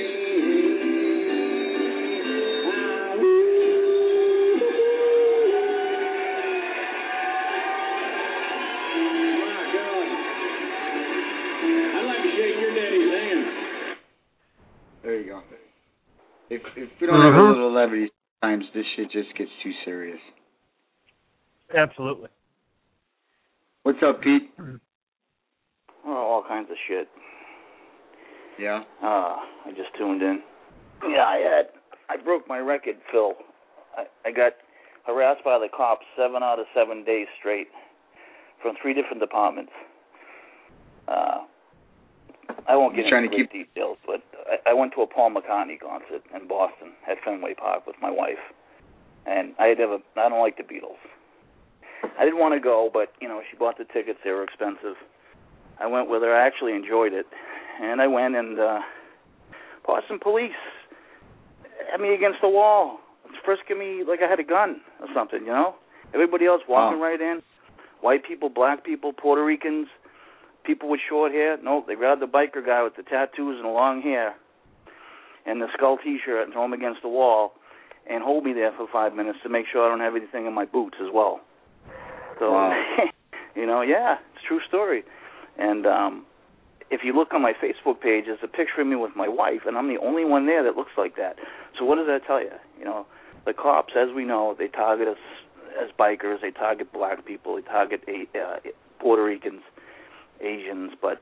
My God. I'd like to shake your daddy's hand. There you go. If we don't have a little levity, sometimes this shit just gets too serious. Absolutely. What's up, Pete? Well, all kinds of shit. Yeah. I just tuned in. Yeah, I broke my record, Phil. I got harassed by the cops 7 out of 7 days straight from 3 different departments. I won't get into great details, but I went to a Paul McCartney concert in Boston at Fenway Park with my wife, and I don't like the Beatles. I didn't want to go, but she bought the tickets. They were expensive. I went with her. I actually enjoyed it, and I went, and Boston police had me against the wall, frisking me like I had a gun or something. Everybody else walking right in. White people, black people, Puerto Ricans, people with short hair. No, they grabbed the biker guy with the tattoos and the long hair and the skull T-shirt and throw him against the wall and hold me there for 5 minutes to make sure I don't have anything in my boots as well. So, yeah, it's a true story. And if you look on my Facebook page, there's a picture of me with my wife, and I'm the only one there that looks like that. So what does that tell you? The cops, as we know, they target us as bikers. They target black people. They target Puerto Ricans, Asians. But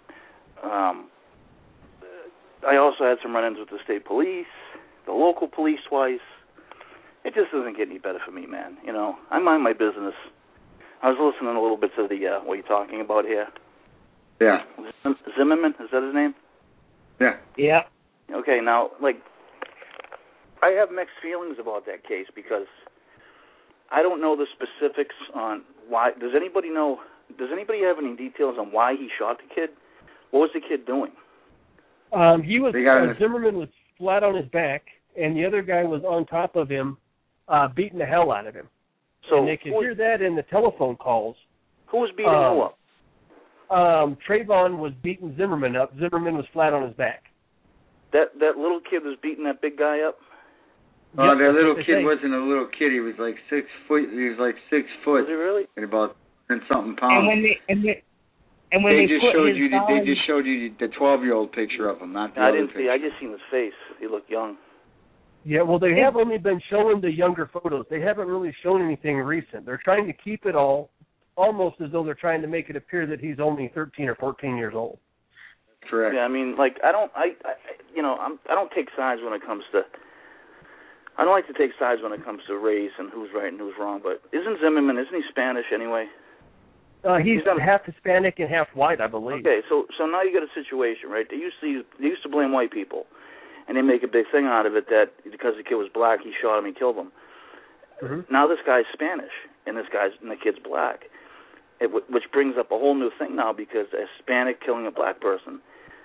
I also had some run-ins with the state police, the local police twice. It just doesn't get any better for me, man. I mind my business. I was listening a little bit to the what you're talking about here. Yeah. Zimmerman, is that his name? Yeah. Yeah. Okay, now, I have mixed feelings about that case because I don't know the specifics on why. Does anybody have any details on why he shot the kid? What was the kid doing? Zimmerman was flat on his back, and the other guy was on top of him, beating the hell out of him. So and they could hear that in the telephone calls. Who was beating who up? Trayvon was beating Zimmerman up. Zimmerman was flat on his back. That little kid was beating that big guy up? Oh, that little kid wasn't a little kid. He was like 6 foot. He was like 6 foot. Was he really? And about 10-something pounds. They just showed you the 12-year-old picture of him, not the I other didn't picture. see. I just seen his face. He looked young. Yeah, well, they have only been showing the younger photos. They haven't really shown anything recent. They're trying to keep it all almost as though they're trying to make it appear that he's only 13 or 14 years old. Correct. Yeah, I mean, I don't take sides when it comes to. I don't like to take sides when it comes to race and who's right and who's wrong. But isn't he Spanish anyway? He's half Hispanic and half white, I believe. Okay, so now you got a situation, right? They used to blame white people, and they make a big thing out of it that because the kid was black, he shot him and killed him. Mm-hmm. Now this guy's Spanish, and the kid's black, which brings up a whole new thing now because a Hispanic killing a black person,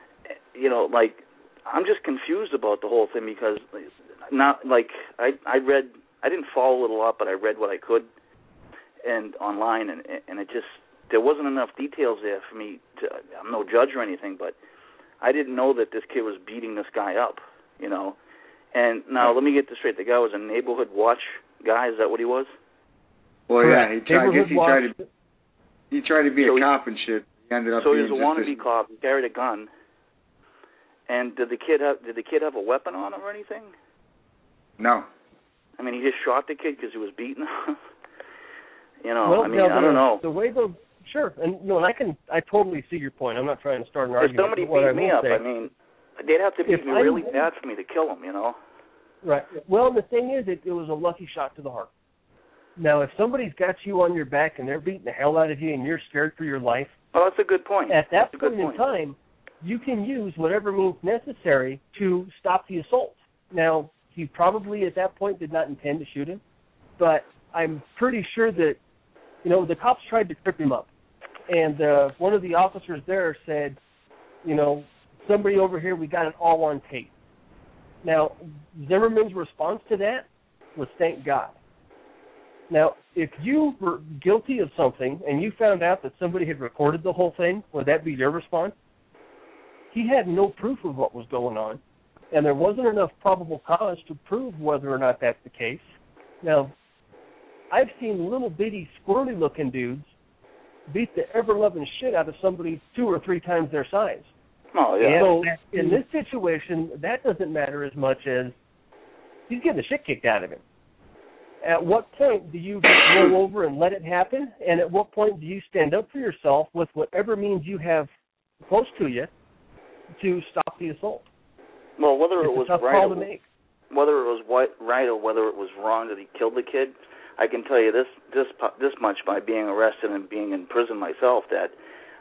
I'm just confused about the whole thing because I read, I didn't follow it a lot, but I read what I could and online, and it just, there wasn't enough details there for me to, I'm no judge or anything, but I didn't know that this kid was beating this guy up, And now let me get this straight. The guy was a neighborhood watch guy. Is that what he was? Well, yeah, he tried to be a cop and shit. He ended up so he was a wannabe cop. He carried a gun. And did the kid have a weapon on him or anything? No. I mean, he just shot the kid because he was beating him. Well, I don't know. The way those Sure, and I totally see your point. I'm not trying to start an If argument. somebody what beat I me will up, say, I mean, they'd have to beat me really bad for me to kill them, you know? Right. Well, the thing is, it was a lucky shot to the heart. Now, if somebody's got you on your back and they're beating the hell out of you and you're scared for your life, well, that's a good point. At that point in time, you can use whatever means necessary to stop the assault. Now, he probably at that point did not intend to shoot him, but I'm pretty sure that, the cops tried to trip him up. And one of the officers there said, somebody over here, we got it all on tape. Now, Zimmerman's response to that was thank God. Now, if you were guilty of something and you found out that somebody had recorded the whole thing, would that be your response? He had no proof of what was going on, and there wasn't enough probable cause to prove whether or not that's the case. Now, I've seen little bitty squirrely-looking dudes beat the ever-loving shit out of somebody 2 or 3 times their size. Oh, yeah. So in this situation, that doesn't matter as much as he's getting the shit kicked out of him. At what point do you just roll over and let it happen? And at what point do you stand up for yourself with whatever means you have close to you to stop the assault? Well, whether it was right or whether it was wrong that he killed the kid, I can tell you this much by being arrested and being in prison myself, that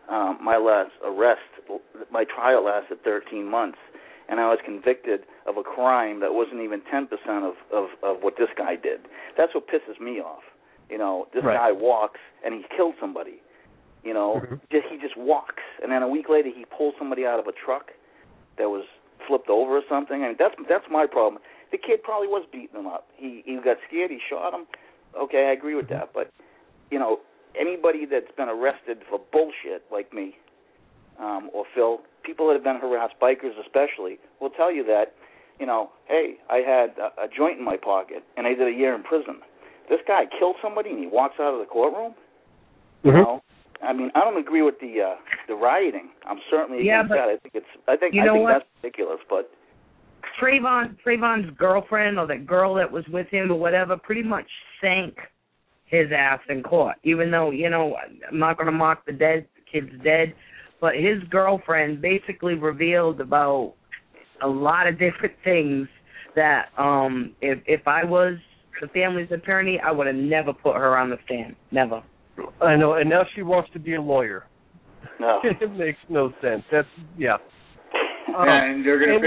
my trial lasted 13 months, and I was convicted of a crime that wasn't even 10% of what this guy did. That's what pisses me off. This guy walks and he killed somebody. He just walks, and then a week later he pulls somebody out of a truck that was flipped over or something. I mean, that's my problem. The kid probably was beating him up. He got scared. He shot him. Okay, I agree with that. But anybody that's been arrested for bullshit like me, or Phil, people that have been harassed, bikers especially, will tell you that, hey, I had a joint in my pocket and I did a year in prison. This guy killed somebody and he walks out of the courtroom. I mean, I don't agree with the rioting. I'm certainly against that. I think that's ridiculous. But Trayvon's girlfriend or the girl that was with him or whatever pretty much sank his ass in court. Even though I'm not going to mock the kid's dead, but his girlfriend basically revealed about a lot of different things that if I was the family's attorney, I would have never put her on the stand. Never. I know, and now she wants to be a lawyer. No. It makes no sense. And they're going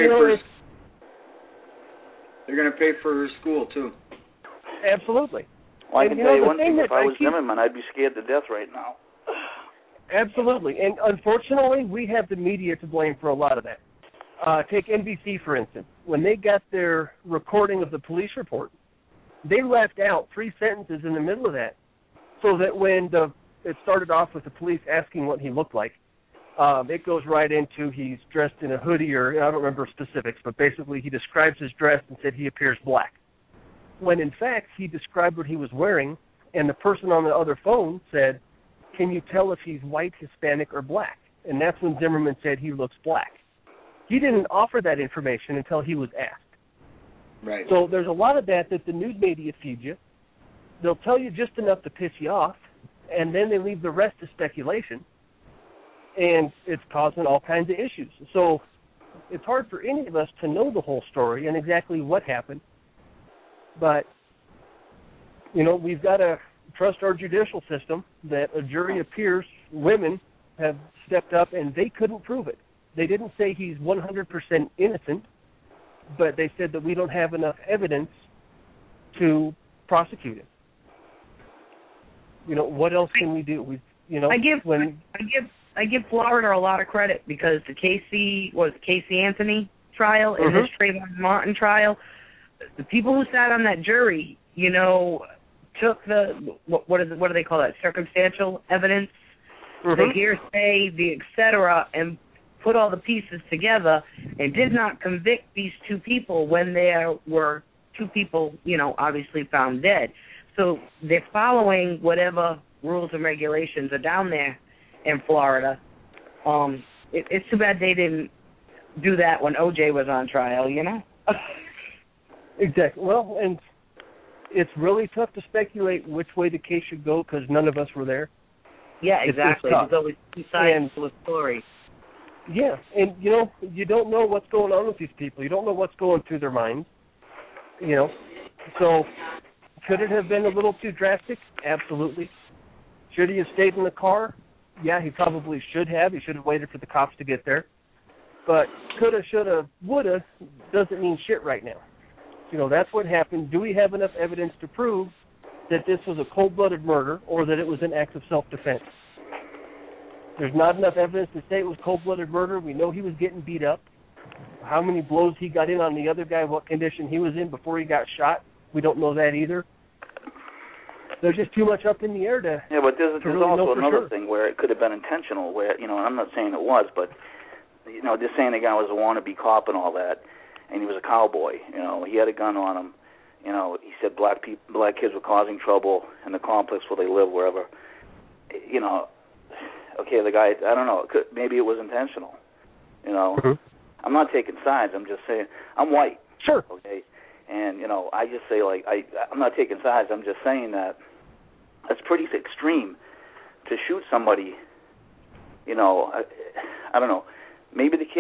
to pay for her school too. Absolutely. Well, I can tell you one thing. If I was Zimmerman, I'd be scared to death right now. Absolutely. And unfortunately, we have the media to blame for a lot of that. Take NBC, for instance. When they got their recording of the police report, they left out 3 sentences in the middle of that, so that when it started off with the police asking what he looked like, it goes right into he's dressed in a hoodie, or I don't remember specifics, but basically he describes his dress and said he appears black. When in fact he described what he was wearing, and the person on the other phone said, can you tell if he's white, Hispanic, or black? And that's when Zimmerman said he looks black. He didn't offer that information until he was asked. Right. So there's a lot of that the news media feeds you. They'll tell you just enough to piss you off, and then they leave the rest to speculation, and it's causing all kinds of issues. So it's hard for any of us to know the whole story and exactly what happened, but, we've got to trust our judicial system that a jury of peers, women, have stepped up, and they couldn't prove it. They didn't say he's 100% innocent, but they said that we don't have enough evidence to prosecute him. What else can we do? I give Florida a lot of credit, because the Casey Anthony trial and this Trayvon Martin trial, the people who sat on that jury, took the what do they call that? Circumstantial evidence, the hearsay, the etc., and put all the pieces together, and did not convict these 2 people when there were 2 people, obviously found dead. So they're following whatever rules and regulations are down there in Florida. It's too bad they didn't do that when O.J. was on trial, Exactly. Well, and it's really tough to speculate which way the case should go because none of us were there. Yeah, exactly. It's There's always two sides to a story. Yeah, and you don't know what's going on with these people. You don't know what's going through their minds. So could it have been a little too drastic? Absolutely. Should he have stayed in the car? Yeah, he probably should have. He should have waited for the cops to get there. But coulda, shoulda, woulda doesn't mean shit right now. That's what happened. Do we have enough evidence to prove that this was a cold-blooded murder or that it was an act of self-defense? There's not enough evidence to say it was cold-blooded murder. We know he was getting beat up. How many blows he got in on the other guy, what condition he was in before he got shot, we don't know that either. There's just too much up in the air to Yeah, but there's really also know another thing where it could have been intentional, where, and I'm not saying it was, but, just saying the guy was a wannabe cop and all that, and he was a cowboy, he had a gun on him, he said black kids were causing trouble in the complex where they live, wherever, okay, the guy, I don't know, maybe it was intentional, Mm-hmm. I'm not taking sides, I'm just saying, I'm white. Sure. Okay, and, I just say, I'm not taking sides, I'm just saying that that's pretty extreme to shoot somebody, I don't know, maybe the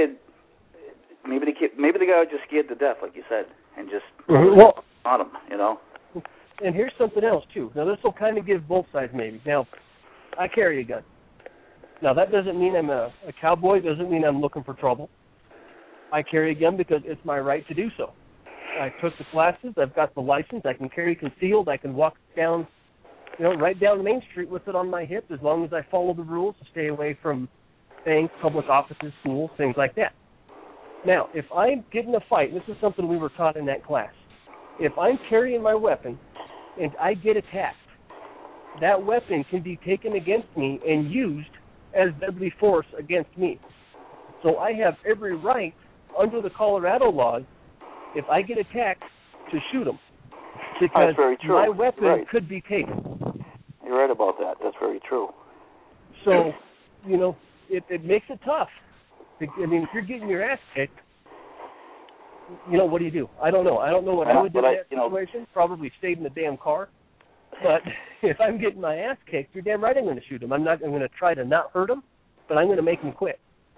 guy was just scared to death, like you said, and just shot him, And here's something else, too. Now, this will kind of give both sides, maybe. Now, I carry a gun. Now, that doesn't mean I'm a cowboy. Doesn't mean I'm looking for trouble. I carry a gun because it's my right to do so. I took the classes. I've got the license. I can carry concealed. I can walk down, right down Main Street with it on my hip as long as I follow the rules to stay away from banks, public offices, schools, things like that. Now, if I get in a fight, this is something we were taught in that class, if I'm carrying my weapon and I get attacked, that weapon can be taken against me and used as deadly force against me. So I have every right, under the Colorado laws, if I get attacked, to shoot them. Because that's very true. My weapon right. could be taken. You're right about that. That's very true. So, it makes it tough. I mean, if you're getting your ass kicked, what do you do? I don't know. I don't know what I would do in that situation. Probably stayed in the damn car. But if I'm getting my ass kicked, you're damn right I'm going to shoot him. I'm going to try to not hurt him, but I'm going to make him quit.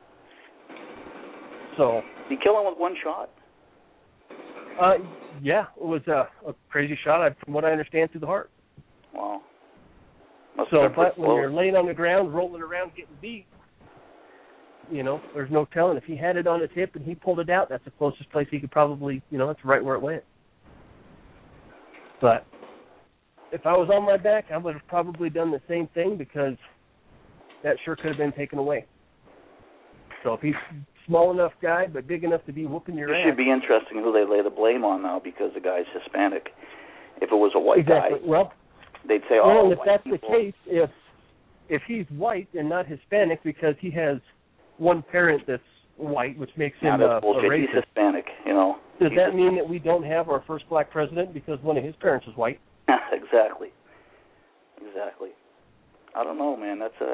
So. You kill him with one shot? Yeah, it was a crazy shot, from what I understand, through the heart. Wow. But when you're laying on the ground, rolling around, getting beat, there's no telling. If he had it on his hip and he pulled it out, that's the closest place he could probably, that's right where it went. But if I was on my back, I would have probably done the same thing because that sure could have been taken away. So if he's small enough guy but big enough to be whooping your ass. It should be interesting who they lay the blame on now because the guy's Hispanic. If it was a white guy, they'd say, and if that's the case, if he's white and not Hispanic because he has one parent that's white, which makes him a racist. He's Hispanic, Does that mean that we don't have our first black president because one of his parents is white? Exactly. I don't know, man. That's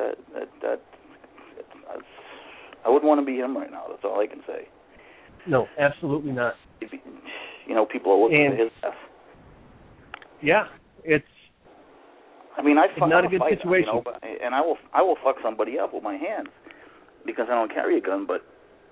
I wouldn't want to be him right now. That's all I can say. No, absolutely not. People are looking at his death. Yeah, it's. I mean, it's not a good situation. And I will fuck somebody up with my hands because I don't carry a gun. But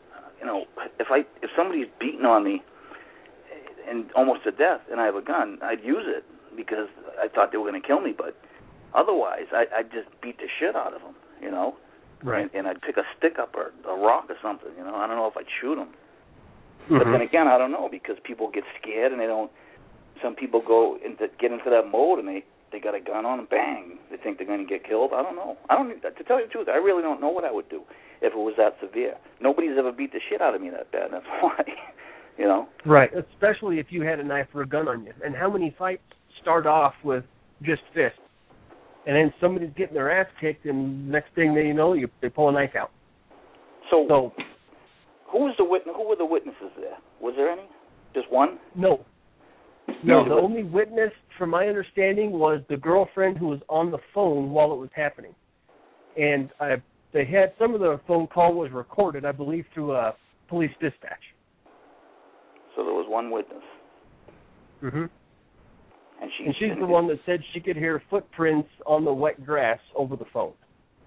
if somebody's beating on me and almost to death, and I have a gun, I'd use it because I thought they were going to kill me. But otherwise, I'd just beat the shit out of them. Right. And I'd pick a stick up or a rock or something. I don't know if I'd shoot them. Mm-hmm. But then again, I don't know because people get scared and they don't. Some people get into that mode and they got a gun on and bang, they think they're going to get killed. I don't know. To tell you the truth, I really don't know what I would do if it was that severe. Nobody's ever beat the shit out of me that bad. That's why, Right, especially if you had a knife or a gun on you. And how many fights start off with just fists? And then somebody's getting their ass kicked, and next thing they know, they pull a knife out. So who was the witness? Who were the witnesses there? Was there any? Just one? No. The only witness, from my understanding, was the girlfriend who was on the phone while it was happening. And they had some of the phone call was recorded, I believe, through a police dispatch. So there was one witness. Mm-hmm. And she's the one that said she could hear footprints on the wet grass over the phone.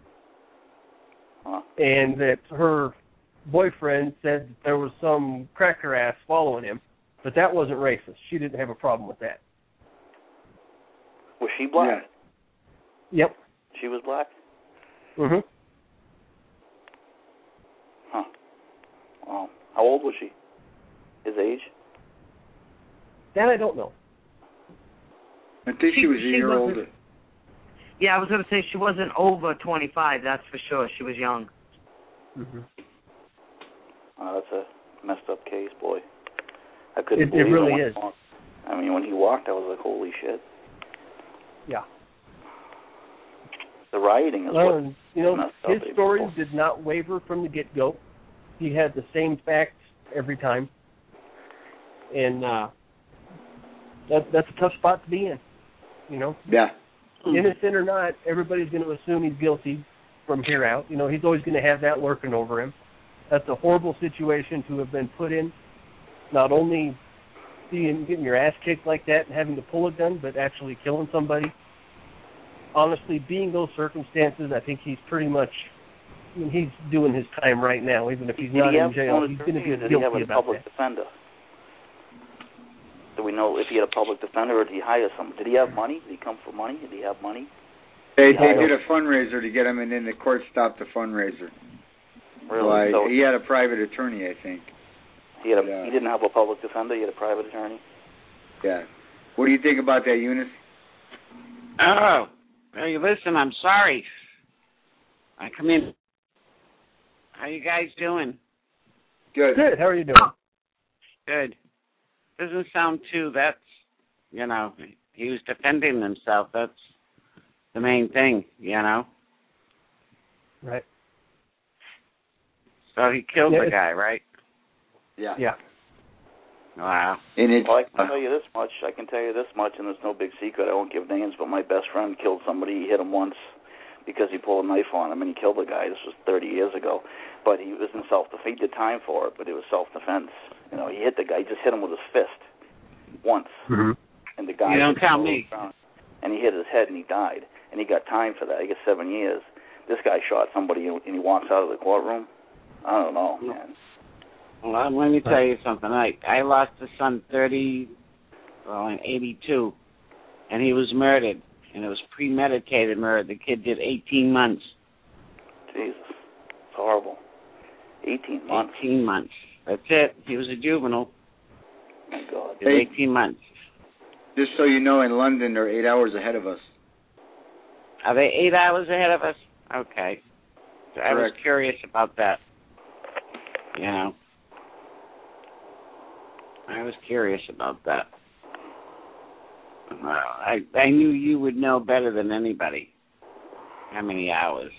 and that her boyfriend said that there was some cracker ass following him, but that wasn't racist. She didn't have a problem with that. Was she black? Yeah. Yep. She was black? Mm-hmm. Huh. Well, how old was she? His age? That I don't know. I think she was a year older. Yeah, I was going to say she wasn't over 25, that's for sure. She was young. Mm-hmm. Oh, that's a messed up case, boy. I couldn't It believe really when is. he walked. I mean, when he walked, I was like, holy shit. Yeah. The rioting is Well, what you know, messed his up story people. did not waver from the get-go. He had the same facts every time. And that's a tough spot to be in, you know? Yeah. Innocent or not, everybody's going to assume he's guilty from here out. You know, he's always going to have that lurking over him. That's a horrible situation to have been put in. Not only getting your ass kicked like that and having to pull a gun, but actually killing somebody. Honestly, being those circumstances, I think he's pretty much, I mean, he's doing his time right now, even if he's not in jail. He's going to be Did he have guilty a about public that. defender? Do we know if he had a public defender or did he hire someone? Did he have money? Did he come for money? Did he have money? They did a fundraiser to get him, and then the court stopped the fundraiser. Really? So he had a private attorney, I think. He didn't have a public defender. He had a private attorney. Yeah. What do you think about that, Eunice? Oh, hey, listen, I'm sorry. I come in. How you guys doing? Good. Good. How are you doing? Good. Doesn't sound too, that's, you know, he was defending himself. That's the main thing, you know? Right. So he killed the guy, right? Yeah. Yeah. Wow. Well, I can tell you this much. And there's no big secret. I won't give names, but my best friend killed somebody. He hit him once because he pulled a knife on him, and he killed the guy. This was 30 years ago. But he was in self-defense. He did time for it, but it was self-defense. You know, he hit the guy. He just hit him with his fist once. Mm-hmm. And the guy... You don't tell me. And he hit his head, and he died. And he got time for that. He got 7 years. This guy shot somebody, and he walks out of the courtroom. I don't know, man. Well, let me tell you something. I lost a son in 82, and he was murdered, and it was premeditated murder. The kid did 18 months. Jesus. It's horrible. 18 months. 18 months. That's it. He was a juvenile. My God. Did 18 months. Just so you know, in London, they're 8 hours ahead of us. Are they 8 hours ahead of us? Okay. So I was curious about that. You know. I was curious about that. I knew you would know better than anybody how many hours.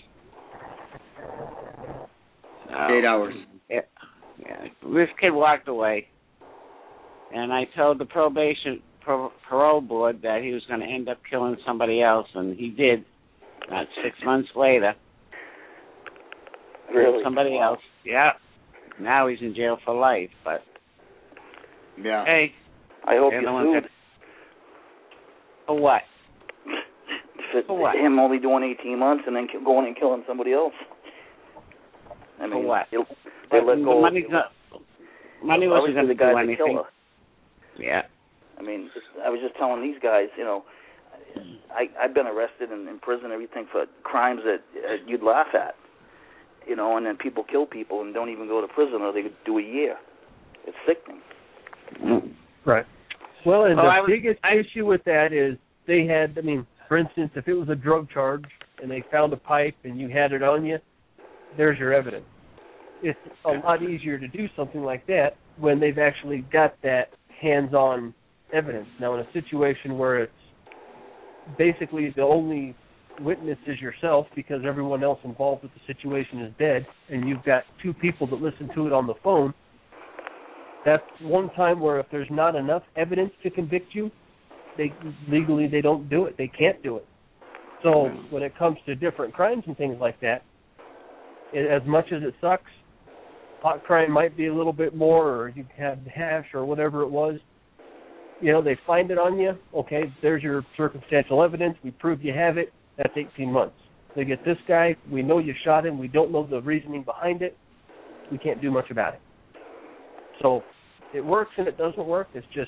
8 hours. Yeah. This kid walked away, and I told the parole board that he was going to end up killing somebody else, and he did. About 6 months later. Really? Somebody else. Yeah. Now he's in jail for life, but... Yeah. Hey. I hope you sued. For what? For what? Him only doing 18 months and then going and killing somebody else. I mean, for what? They let go. Money wasn't going to do anything. Yeah. I mean, I was just telling these guys, you know, I've been arrested and in prison and everything for crimes that you'd laugh at, you know, and then people kill people and don't even go to prison or they do a year. It's sickening. Right. Well, and the biggest issue with that is they had, I mean, for instance, if it was a drug charge and they found a pipe and you had it on you, there's your evidence. It's a lot easier to do something like that when they've actually got that hands-on evidence. Now, in a situation where it's basically the only witness is yourself because everyone else involved with the situation is dead, and you've got two people that listen to it on the phone, that's one time where if there's not enough evidence to convict you, legally they don't do it. They can't do it. So when it comes to different crimes and things like that, as much as it sucks, pot crime might be a little bit more, or you had hash or whatever it was. You know, they find it on you. Okay, there's your circumstantial evidence. We prove you have it. That's 18 months. They get this guy. We know you shot him. We don't know the reasoning behind it. We can't do much about it. So it works and it doesn't work. It's just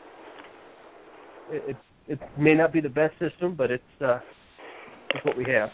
it may not be the best system, but it's what we have.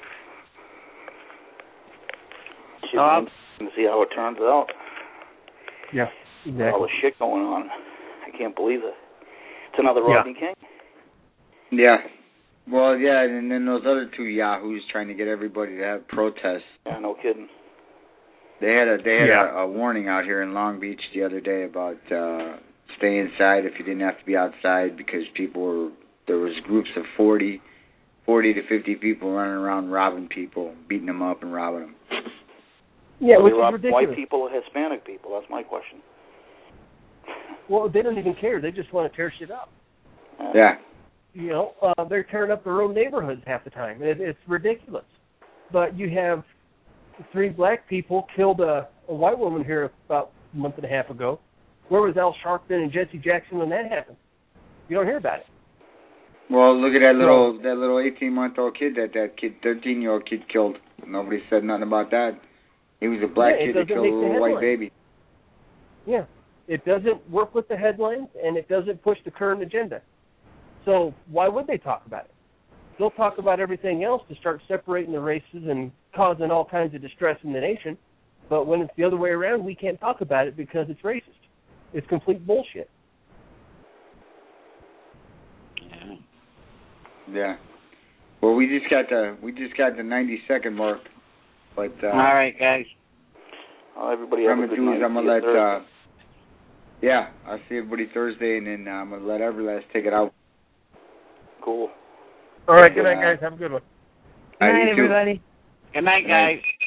Should be interesting to see how it turns out. Yeah, exactly. All the shit going on. I can't believe it. It's another Rodney King. Yeah. Well, yeah, and then those other two yahoos trying to get everybody to have protests. Yeah, no kidding. They had a warning out here in Long Beach the other day about stay inside if you didn't have to be outside because there was groups of 40 to 50 people running around robbing people, beating them up and robbing them. Yeah, so which they is rob ridiculous. White people or Hispanic people? That's my question. Well, they don't even care. They just want to tear shit up. Yeah. You know, they're tearing up their own neighborhoods half the time. It's ridiculous. But you have 3 black people killed a white woman here about a month and a half ago. Where was Al Sharpton and Jesse Jackson when that happened? You don't hear about it. Well, look at that little 18-month-old kid that 13-year-old kid killed. Nobody said nothing about that. He was a black kid that killed a little white baby. Yeah. It doesn't work with the headlines, and it doesn't push the current agenda. So why would they talk about it? They'll talk about everything else to start separating the races and causing all kinds of distress in the nation. But when it's the other way around, we can't talk about it because it's racist. It's complete bullshit. Yeah. Well, we just got the 90-second mark. But all right, guys. Everybody have a good night. I'm gonna let. Yeah, I'll see everybody Thursday, and then I'm gonna let Everlast take it out. Cool. All right. Good night, guys. Have a good one. Good night, everybody. Good night, guys.